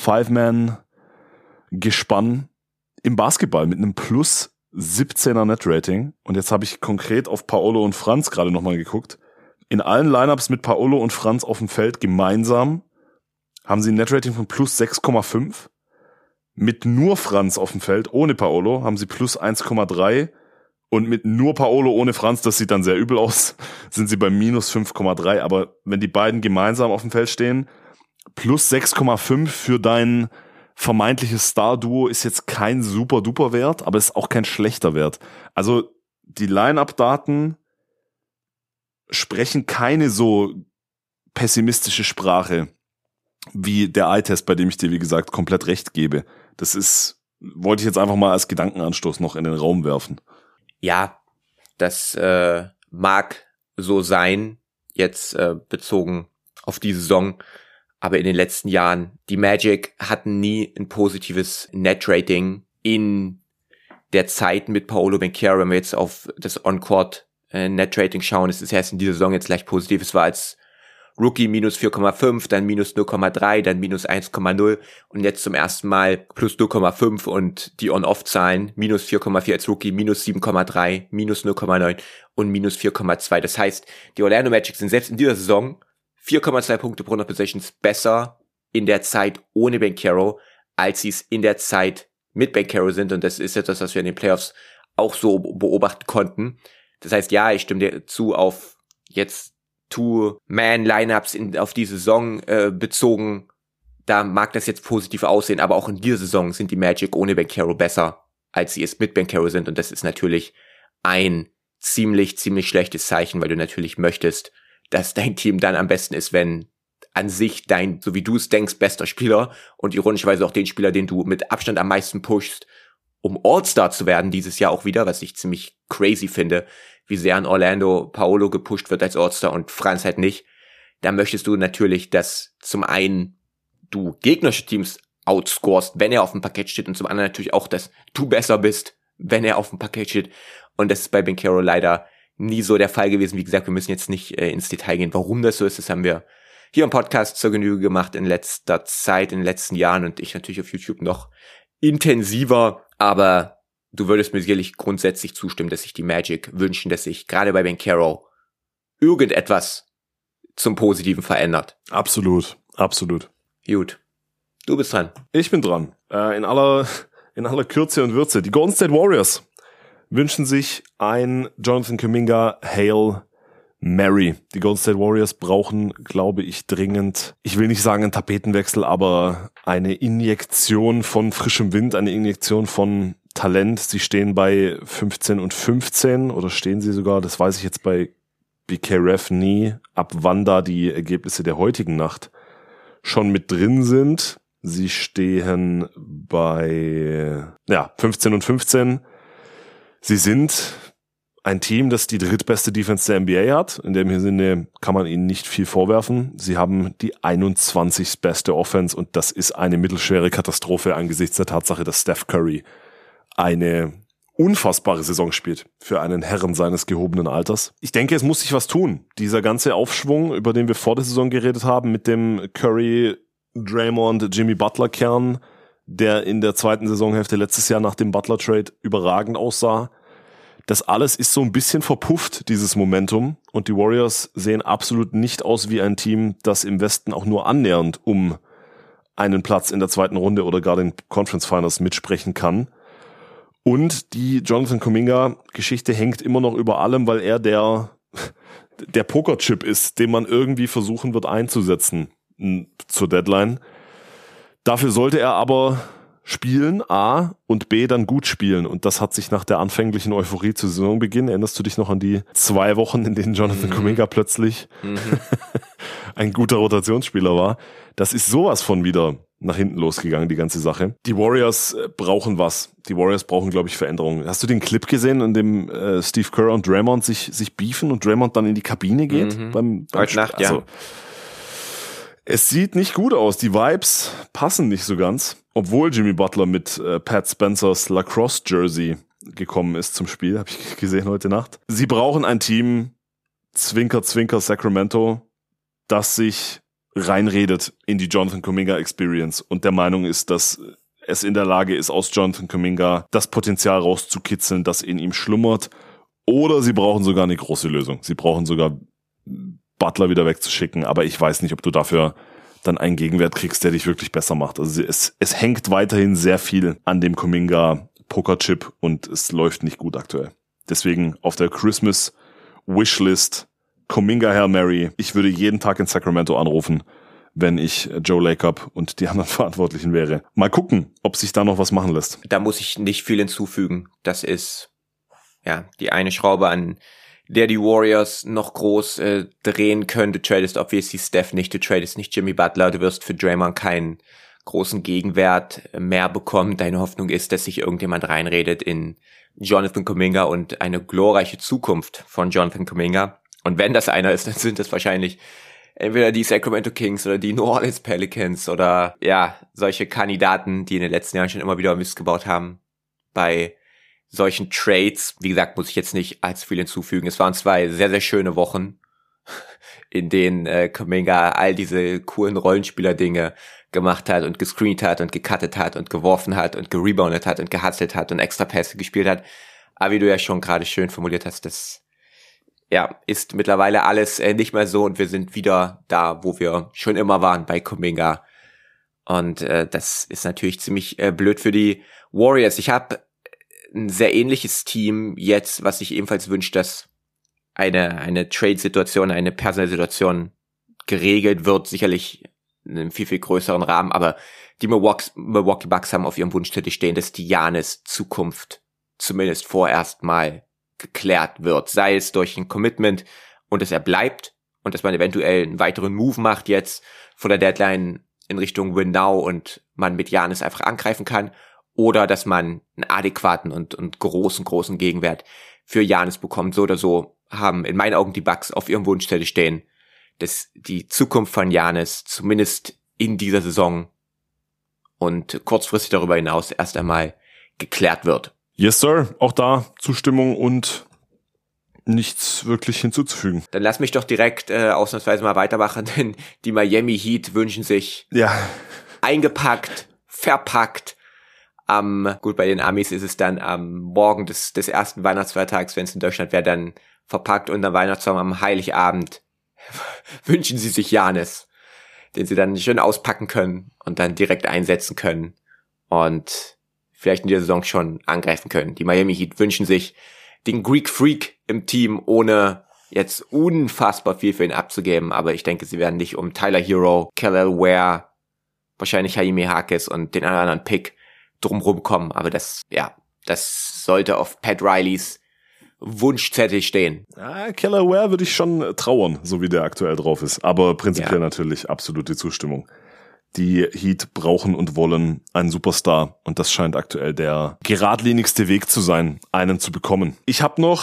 Five-Man-Gespann im Basketball mit einem plus 17er Net-Rating. Und jetzt habe ich konkret auf Paolo und Franz gerade nochmal geguckt. In allen Lineups mit Paolo und Franz auf dem Feld gemeinsam haben sie ein Net-Rating von plus 6,5. Mit nur Franz auf dem Feld, ohne Paolo, haben sie plus 1,3. Und mit nur Paolo ohne Franz, das sieht dann sehr übel aus, sind sie bei minus 5,3. Aber wenn die beiden gemeinsam auf dem Feld stehen, plus 6,5 für dein vermeintliches Star-Duo ist jetzt kein super-duper Wert, aber ist auch kein schlechter Wert. Also die Line-Up-Daten sprechen keine so pessimistische Sprache wie der Eye-Test, bei dem ich dir, wie gesagt, komplett recht gebe. Das wollte ich jetzt einfach mal als Gedankenanstoß noch in den Raum werfen. Ja, das mag so sein, jetzt bezogen auf die Saison, aber in den letzten Jahren, die Magic hatten nie ein positives Net-Rating in der Zeit mit Paolo Banchero. Wenn wir jetzt auf das On-Court Net-Rating schauen, es ist erst in dieser Saison jetzt leicht positiv. Es war als Rookie minus 4,5, dann minus 0,3, dann minus 1,0 und jetzt zum ersten Mal plus 0,5 und die On-Off-Zahlen minus 4,4 als Rookie, minus 7,3, minus 0,9 und minus 4,2. Das heißt, die Orlando Magic sind selbst in dieser Saison 4,2 Punkte pro 100 Possessions besser in der Zeit ohne Banchero, als sie es in der Zeit mit Banchero sind. Und das ist etwas, was wir in den Playoffs auch so beobachten konnten. Das heißt, ja, ich stimme dir zu, auf jetzt Two-Man-Lineups auf die Saison bezogen, da mag das jetzt positiv aussehen, aber auch in dieser Saison sind die Magic ohne Banchero besser, als sie es mit Banchero sind. Und das ist natürlich ein ziemlich schlechtes Zeichen, weil du natürlich möchtest, dass dein Team dann am besten ist, wenn an sich dein, so wie du es denkst, bester Spieler und ironischerweise auch den Spieler, den du mit Abstand am meisten pushst, um All-Star zu werden dieses Jahr auch wieder, was ich ziemlich crazy finde, wie sehr an Orlando Paolo gepusht wird als All-Star und Franz halt nicht. Da möchtest du natürlich, dass zum einen du gegnerische Teams outscorest, wenn er auf dem Parkett steht und zum anderen natürlich auch, dass du besser bist, wenn er auf dem Parkett steht. Und das ist bei Banchero leider nie so der Fall gewesen. Wie gesagt, wir müssen jetzt nicht ins Detail gehen, warum das so ist. Das haben wir hier im Podcast zur Genüge gemacht in letzter Zeit, in den letzten Jahren und ich natürlich auf YouTube noch intensiver. Aber du würdest mir sicherlich grundsätzlich zustimmen, dass sich die Magic wünschen, dass sich gerade bei Banchero irgendetwas zum Positiven verändert. Absolut. Gut. Du bist dran. Ich bin dran. In aller Kürze und Würze. Die Golden State Warriors wünschen sich ein Jonathan Kuminga Hail Mary. Die Golden State Warriors brauchen, glaube ich, dringend, ich will nicht sagen einen Tapetenwechsel, aber eine Injektion von frischem Wind, eine Injektion von Talent. Sie stehen bei 15-15 oder stehen sie sogar, das weiß ich jetzt bei BKRef nie, ab wann da die Ergebnisse der heutigen Nacht schon mit drin sind. Sie stehen bei 15-15. Sie sind ein Team, das die drittbeste Defense der NBA hat. In dem Sinne kann man ihnen nicht viel vorwerfen. Sie haben die 21. beste Offense und das ist eine mittelschwere Katastrophe angesichts der Tatsache, dass Steph Curry eine unfassbare Saison spielt für einen Herren seines gehobenen Alters. Ich denke, es muss sich was tun. Dieser ganze Aufschwung, über den wir vor der Saison geredet haben, mit dem Curry, Draymond, Jimmy Butler Kern, der in der zweiten Saisonhälfte letztes Jahr nach dem Butler-Trade überragend aussah. Das alles ist so ein bisschen verpufft, dieses Momentum. Und die Warriors sehen absolut nicht aus wie ein Team, das im Westen auch nur annähernd um einen Platz in der zweiten Runde oder gar den Conference Finals mitsprechen kann. Und die Jonathan Kuminga-Geschichte hängt immer noch über allem, weil er der Pokerchip ist, den man irgendwie versuchen wird einzusetzen zur Deadline. Dafür sollte er aber spielen, A, und B, dann gut spielen. Und das hat sich nach der anfänglichen Euphorie zu Saisonbeginn, erinnerst du dich noch an die 2 Wochen, in denen Jonathan Kuminga plötzlich ein guter Rotationsspieler war. Das ist sowas von wieder nach hinten losgegangen, die ganze Sache. Die Warriors brauchen was. Die Warriors brauchen, glaube ich, Veränderungen. Hast du den Clip gesehen, in dem Steve Kerr und Draymond sich beefen und Draymond dann in die Kabine geht? Beim Heute Nacht, also, ja. Es sieht nicht gut aus. Die Vibes passen nicht so ganz. Obwohl Jimmy Butler mit Pat Spencers Lacrosse-Jersey gekommen ist zum Spiel, habe ich gesehen heute Nacht. Sie brauchen ein Team, Zwinker, Zwinker, Sacramento, das sich reinredet in die Jonathan Kuminga Experience und der Meinung ist, dass es in der Lage ist, aus Jonathan Kuminga das Potenzial rauszukitzeln, das in ihm schlummert. Oder sie brauchen sogar eine große Lösung. Sie brauchen sogar Butler wieder wegzuschicken, aber ich weiß nicht, ob du dafür dann einen Gegenwert kriegst, der dich wirklich besser macht. Also es hängt weiterhin sehr viel an dem Kuminga Pokerchip und es läuft nicht gut aktuell. Deswegen auf der Christmas Wishlist Kuminga Hail Mary. Ich würde jeden Tag in Sacramento anrufen, wenn ich Joe Lacob und die anderen Verantwortlichen wäre. Mal gucken, ob sich da noch was machen lässt. Da muss ich nicht viel hinzufügen. Das ist ja die eine Schraube, an der die Warriors noch groß drehen können. Du tradest obviously Steph nicht, du tradest nicht Jimmy Butler, du wirst für Draymond keinen großen Gegenwert mehr bekommen. Deine Hoffnung ist, dass sich irgendjemand reinredet in Jonathan Kuminga und eine glorreiche Zukunft von Jonathan Kuminga. Und wenn das einer ist, dann sind das wahrscheinlich entweder die Sacramento Kings oder die New Orleans Pelicans oder ja, solche Kandidaten, die in den letzten Jahren schon immer wieder Mist gebaut haben bei solchen Trades. Wie gesagt, muss ich jetzt nicht allzu viel hinzufügen. Es waren 2 sehr, sehr schöne Wochen, in denen Kuminga all diese coolen Rollenspieler-Dinge gemacht hat und gescreent hat und gecuttet hat und geworfen hat und gereboundet hat und gehustelt hat und extra Pässe gespielt hat. Aber wie du ja schon gerade schön formuliert hast, das ja ist mittlerweile alles nicht mehr so und wir sind wieder da, wo wir schon immer waren bei Kuminga. Und das ist natürlich ziemlich blöd für die Warriors. Ich habe ein sehr ähnliches Team jetzt, was sich ebenfalls wünscht, dass eine Trade-Situation, eine personelle Situation geregelt wird, sicherlich in einem viel, viel größeren Rahmen, aber die Milwaukee Bucks haben auf ihrem Wunschzettel stehen, dass die Giannis Zukunft zumindest vorerst mal geklärt wird, sei es durch ein Commitment und dass er bleibt und dass man eventuell einen weiteren Move macht jetzt vor der Deadline in Richtung Win Now und man mit Giannis einfach angreifen kann, oder dass man einen adäquaten und großen Gegenwert für Giannis bekommt. So oder so haben in meinen Augen die Bucks auf ihrem Wunschzettel stehen, dass die Zukunft von Giannis zumindest in dieser Saison und kurzfristig darüber hinaus erst einmal geklärt wird. Yes, Sir. Auch da Zustimmung und nichts wirklich hinzuzufügen. Dann lass mich doch direkt ausnahmsweise mal weitermachen, denn die Miami Heat wünschen sich eingepackt, verpackt. Gut, bei den Amis ist es dann am Morgen des ersten Weihnachtsfeiertags, wenn es in Deutschland wäre, dann verpackt und am Weihnachtsbaum am Heiligabend wünschen sie sich Giannis, den sie dann schön auspacken können und dann direkt einsetzen können und vielleicht in der Saison schon angreifen können. Die Miami Heat wünschen sich den Greek Freak im Team, ohne jetzt unfassbar viel für ihn abzugeben, aber ich denke, sie werden nicht um Tyler Hero, Kelly Ware, wahrscheinlich Jaime Harkis und den anderen Pick drumrum kommen, aber das sollte auf Pat Rileys Wunschzettel stehen. Ja, Kelly Ware würde ich schon trauern, so wie der aktuell drauf ist, aber prinzipiell natürlich absolute Zustimmung. Die Heat brauchen und wollen einen Superstar und das scheint aktuell der geradlinigste Weg zu sein, einen zu bekommen. Ich habe noch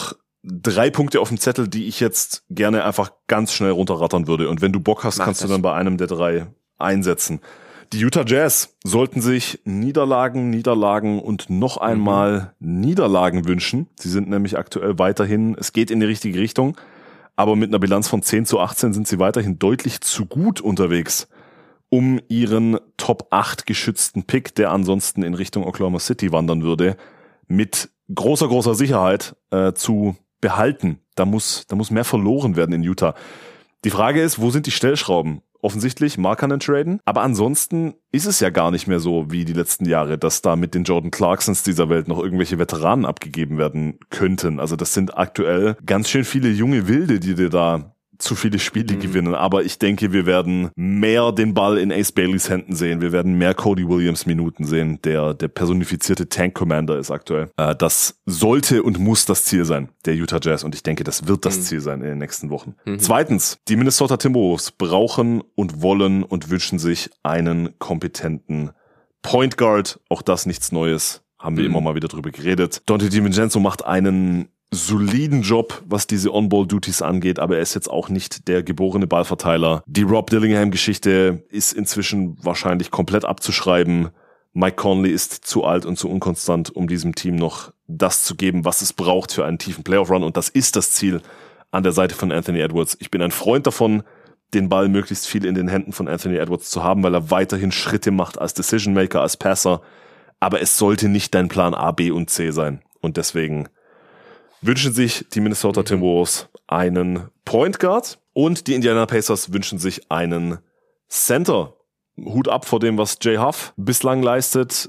3 Punkte auf dem Zettel, die ich jetzt gerne einfach ganz schnell runterrattern würde. Und wenn du Bock hast, kannst du dann bei einem der 3 einsetzen. Die Utah Jazz sollten sich Niederlagen und noch einmal Niederlagen wünschen. Sie sind nämlich aktuell weiterhin, es geht in die richtige Richtung, aber mit einer Bilanz von 10-18 sind sie weiterhin deutlich zu gut unterwegs, um ihren Top 8 geschützten Pick, der ansonsten in Richtung Oklahoma City wandern würde, mit großer Sicherheit zu behalten. Da muss mehr verloren werden in Utah. Die Frage ist, wo sind die Stellschrauben? Offensichtlich Markkanen traden, aber ansonsten ist es ja gar nicht mehr so wie die letzten Jahre, dass da mit den Jordan Clarksons dieser Welt noch irgendwelche Veteranen abgegeben werden könnten. Also das sind aktuell ganz schön viele junge Wilde, die dir da zu viele Spiele gewinnen, aber ich denke, wir werden mehr den Ball in Ace Baileys Händen sehen, wir werden mehr Cody Williams Minuten sehen, der personifizierte Tank Commander ist aktuell. Das sollte und muss das Ziel sein, der Utah Jazz, und ich denke, das wird das Ziel sein in den nächsten Wochen. Zweitens, die Minnesota Timberwolves brauchen und wollen und wünschen sich einen kompetenten Point Guard, auch das nichts Neues, haben wir immer mal wieder drüber geredet. Dante DiVincenzo macht einen soliden Job, was diese On-Ball-Duties angeht, aber er ist jetzt auch nicht der geborene Ballverteiler. Die Rob Dillingham-Geschichte ist inzwischen wahrscheinlich komplett abzuschreiben. Mike Conley ist zu alt und zu unkonstant, um diesem Team noch das zu geben, was es braucht für einen tiefen Playoff-Run, und das ist das Ziel an der Seite von Anthony Edwards. Ich bin ein Freund davon, den Ball möglichst viel in den Händen von Anthony Edwards zu haben, weil er weiterhin Schritte macht als Decision-Maker, als Passer, aber es sollte nicht dein Plan A, B und C sein, und deswegen wünschen sich die Minnesota Timberwolves einen Point Guard und die Indiana Pacers wünschen sich einen Center. Hut ab vor dem, was Jay Huff bislang leistet,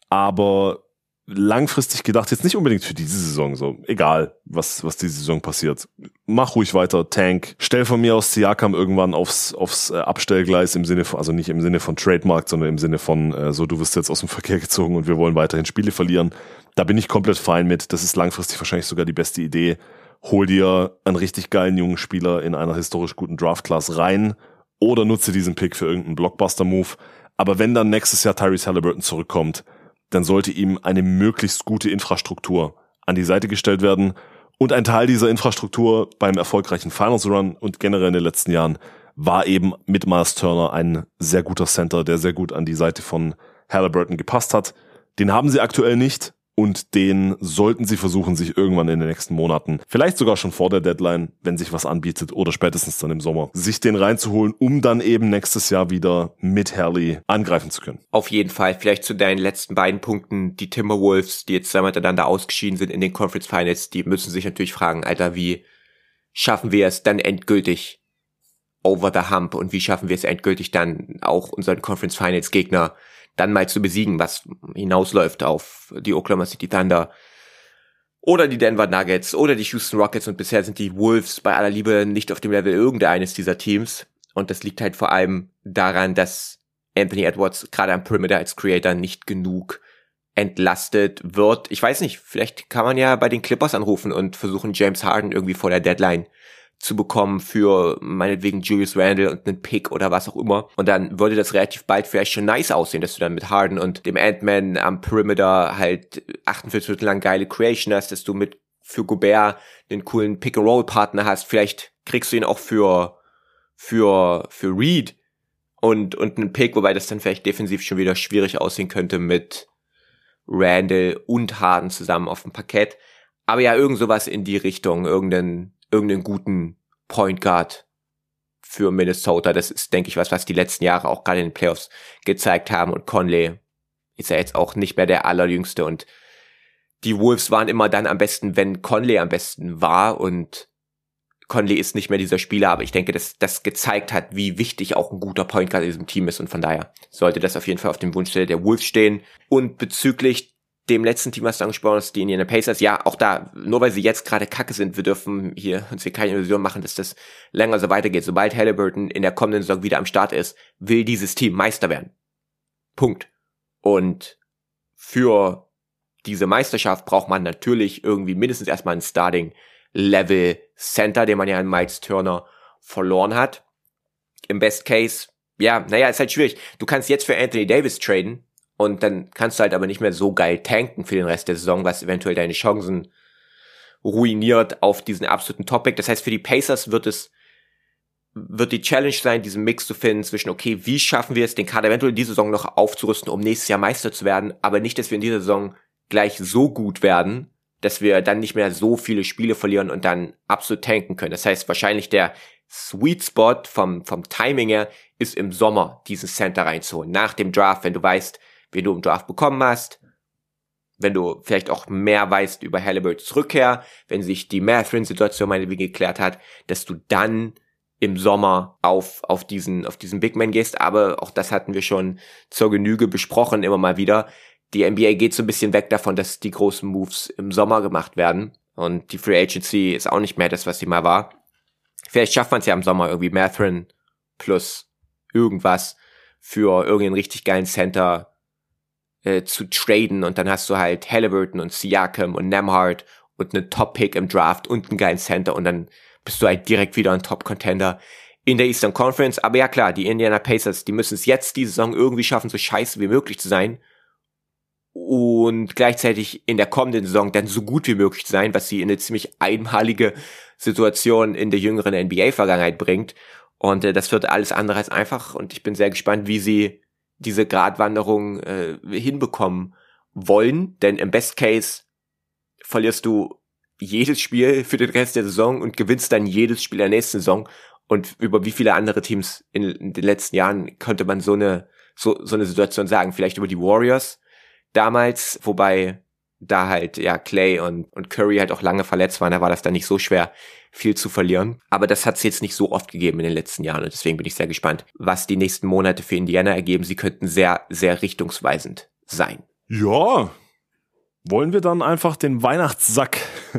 aber langfristig gedacht, jetzt nicht unbedingt für diese Saison so. Egal, was diese Saison passiert. Mach ruhig weiter, Tank. Stell von mir aus Siakam irgendwann aufs Abstellgleis im Sinne von, also nicht im Sinne von Trademark, sondern im Sinne von, so, du wirst jetzt aus dem Verkehr gezogen und wir wollen weiterhin Spiele verlieren. Da bin ich komplett fein mit. Das ist langfristig wahrscheinlich sogar die beste Idee. Hol dir einen richtig geilen jungen Spieler in einer historisch guten Draft-Class rein oder nutze diesen Pick für irgendeinen Blockbuster-Move. Aber wenn dann nächstes Jahr Tyrese Haliburton zurückkommt, dann sollte ihm eine möglichst gute Infrastruktur an die Seite gestellt werden. Und ein Teil dieser Infrastruktur beim erfolgreichen Finals-Run und generell in den letzten Jahren war eben mit Miles Turner ein sehr guter Center, der sehr gut an die Seite von Haliburton gepasst hat. Den haben sie aktuell nicht. Und den sollten sie versuchen, sich irgendwann in den nächsten Monaten, vielleicht sogar schon vor der Deadline, wenn sich was anbietet, oder spätestens dann im Sommer, sich den reinzuholen, um dann eben nächstes Jahr wieder mit Hurley angreifen zu können. Auf jeden Fall. Vielleicht zu deinen letzten beiden Punkten. Die Timberwolves, die jetzt zweimal miteinander ausgeschieden sind in den Conference Finals, die müssen sich natürlich fragen, Alter, wie schaffen wir es dann endgültig over the hump und wie schaffen wir es endgültig dann auch unseren Conference Finals Gegner dann mal zu besiegen, was hinausläuft auf die Oklahoma City Thunder oder die Denver Nuggets oder die Houston Rockets, und bisher sind die Wolves bei aller Liebe nicht auf dem Level irgendeines dieser Teams, und das liegt halt vor allem daran, dass Anthony Edwards gerade am Perimeter als Creator nicht genug entlastet wird. Ich weiß nicht, vielleicht kann man ja bei den Clippers anrufen und versuchen, James Harden irgendwie vor der Deadline zu bekommen für meinetwegen Julius Randle und einen Pick oder was auch immer. Und dann würde das relativ bald vielleicht schon nice aussehen, dass du dann mit Harden und dem Ant-Man am Perimeter halt 48 Minuten lang geile Creation hast, dass du mit für Gobert den coolen Pick-and-Roll-Partner hast. Vielleicht kriegst du ihn auch für Reed und einen Pick, wobei das dann vielleicht defensiv schon wieder schwierig aussehen könnte mit Randle und Harden zusammen auf dem Parkett. Aber ja, irgend sowas in die Richtung, irgendeinen guten Point Guard für Minnesota. Das ist, denke ich, was die letzten Jahre auch gerade in den Playoffs gezeigt haben. Und Conley ist ja jetzt auch nicht mehr der Allerjüngste. Und die Wolves waren immer dann am besten, wenn Conley am besten war. Und Conley ist nicht mehr dieser Spieler. Aber ich denke, dass das gezeigt hat, wie wichtig auch ein guter Point Guard in diesem Team ist. Und von daher sollte das auf jeden Fall auf dem Wunschzettel der Wolves stehen. Und bezüglich dem letzten Team, was du angesprochen hast, die Indiana Pacers, ja, auch da, nur weil sie jetzt gerade kacke sind, wir dürfen uns hier keine Illusion machen, dass das länger so weitergeht. Sobald Haliburton in der kommenden Saison wieder am Start ist, will dieses Team Meister werden. Punkt. Und für diese Meisterschaft braucht man natürlich irgendwie mindestens erstmal einen Starting-Level-Center, den man ja in Miles Turner verloren hat. Im Best Case, ja, naja, ist halt schwierig. Du kannst jetzt für Anthony Davis traden, und dann kannst du halt aber nicht mehr so geil tanken für den Rest der Saison, was eventuell deine Chancen ruiniert auf diesen absoluten Topic. Das heißt, für die Pacers wird die Challenge sein, diesen Mix zu finden zwischen, okay, wie schaffen wir es, den Kader eventuell in dieser Saison noch aufzurüsten, um nächstes Jahr Meister zu werden, aber nicht, dass wir in dieser Saison gleich so gut werden, dass wir dann nicht mehr so viele Spiele verlieren und dann absolut tanken können. Das heißt, wahrscheinlich der Sweet Spot vom Timing her ist im Sommer, diesen Center reinzuholen. Nach dem Draft, wenn du weißt, wen du im Draft bekommen hast, wenn du vielleicht auch mehr weißt über Haliburtons Rückkehr, wenn sich die Mathurin-Situation meinetwegen geklärt hat, dass du dann im Sommer auf diesen Big Man gehst. Aber auch das hatten wir schon zur Genüge besprochen, immer mal wieder. Die NBA geht so ein bisschen weg davon, dass die großen Moves im Sommer gemacht werden. Und die Free Agency ist auch nicht mehr das, was sie mal war. Vielleicht schafft man es ja im Sommer irgendwie Mathurin plus irgendwas für irgendeinen richtig geilen Center zu traden. Und dann hast du halt Haliburton und Siakam und Nembhard und einen Top-Pick im Draft und einen geilen Center. Und dann bist du halt direkt wieder ein Top-Contender in der Eastern Conference. Aber ja klar, die Indiana Pacers, die müssen es jetzt die Saison irgendwie schaffen, so scheiße wie möglich zu sein. Und gleichzeitig in der kommenden Saison dann so gut wie möglich zu sein, was sie in eine ziemlich einmalige Situation in der jüngeren NBA-Vergangenheit bringt. Und das wird alles andere als einfach. Und ich bin sehr gespannt, wie sie diese Gratwanderung hinbekommen wollen. Denn im Best Case verlierst du jedes Spiel für den Rest der Saison und gewinnst dann jedes Spiel der nächsten Saison. Und über wie viele andere Teams in den letzten Jahren könnte man so eine Situation sagen? Vielleicht über die Warriors damals, wobei da halt ja Clay und Curry halt auch lange verletzt waren, da war das dann nicht so schwer, viel zu verlieren. Aber das hat es jetzt nicht so oft gegeben in den letzten Jahren und deswegen bin ich sehr gespannt, was die nächsten Monate für Indiana ergeben. Sie könnten sehr, sehr richtungsweisend sein. Ja, wollen wir dann einfach den Weihnachtssack,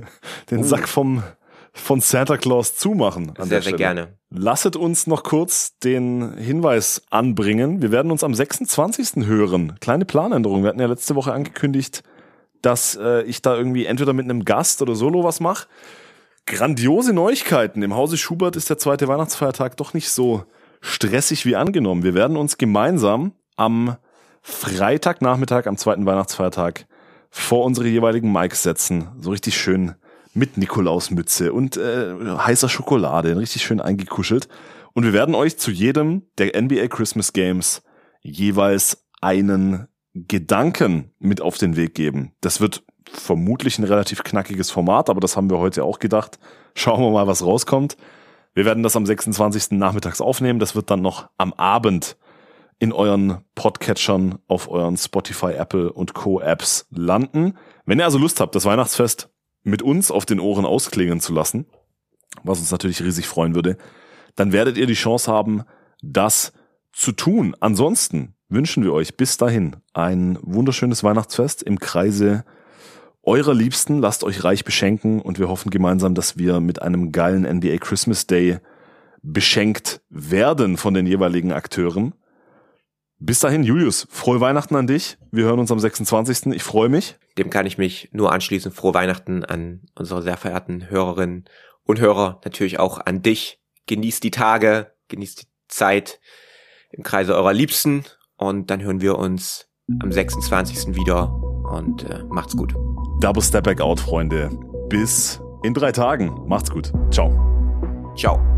den Sack von Santa Claus zumachen? Sehr, sehr gerne. Lasset uns noch kurz den Hinweis anbringen. Wir werden uns am 26. hören. Kleine Planänderung. Wir hatten ja letzte Woche angekündigt, dass ich da irgendwie entweder mit einem Gast oder solo was mache. Grandiose Neuigkeiten. Im Hause Schubert ist der zweite Weihnachtsfeiertag doch nicht so stressig wie angenommen. Wir werden uns gemeinsam am Freitagnachmittag, am zweiten Weihnachtsfeiertag, vor unsere jeweiligen Mics setzen. So richtig schön mit Nikolausmütze und heißer Schokolade, richtig schön eingekuschelt. Und wir werden euch zu jedem der NBA Christmas Games jeweils einen Gedanken mit auf den Weg geben. Das wird vermutlich ein relativ knackiges Format, aber das haben wir heute auch gedacht. Schauen wir mal, was rauskommt. Wir werden das am 26. nachmittags aufnehmen. Das wird dann noch am Abend in euren Podcatchern, auf euren Spotify, Apple und Co-Apps landen. Wenn ihr also Lust habt, das Weihnachtsfest mit uns auf den Ohren ausklingen zu lassen, was uns natürlich riesig freuen würde, dann werdet ihr die Chance haben, das zu tun. Ansonsten wünschen wir euch bis dahin ein wunderschönes Weihnachtsfest im Kreise eurer Liebsten. Lasst euch reich beschenken und wir hoffen gemeinsam, dass wir mit einem geilen NBA Christmas Day beschenkt werden von den jeweiligen Akteuren. Bis dahin, Julius, frohe Weihnachten an dich. Wir hören uns am 26. Ich freue mich. Dem kann ich mich nur anschließen. Frohe Weihnachten an unsere sehr verehrten Hörerinnen und Hörer. Natürlich auch an dich. Genießt die Tage, genießt die Zeit im Kreise eurer Liebsten. Und dann hören wir uns am 26. wieder. Und macht's gut. Double Step Back Out, Freunde. Bis in 3 Tagen. Macht's gut. Ciao. Ciao.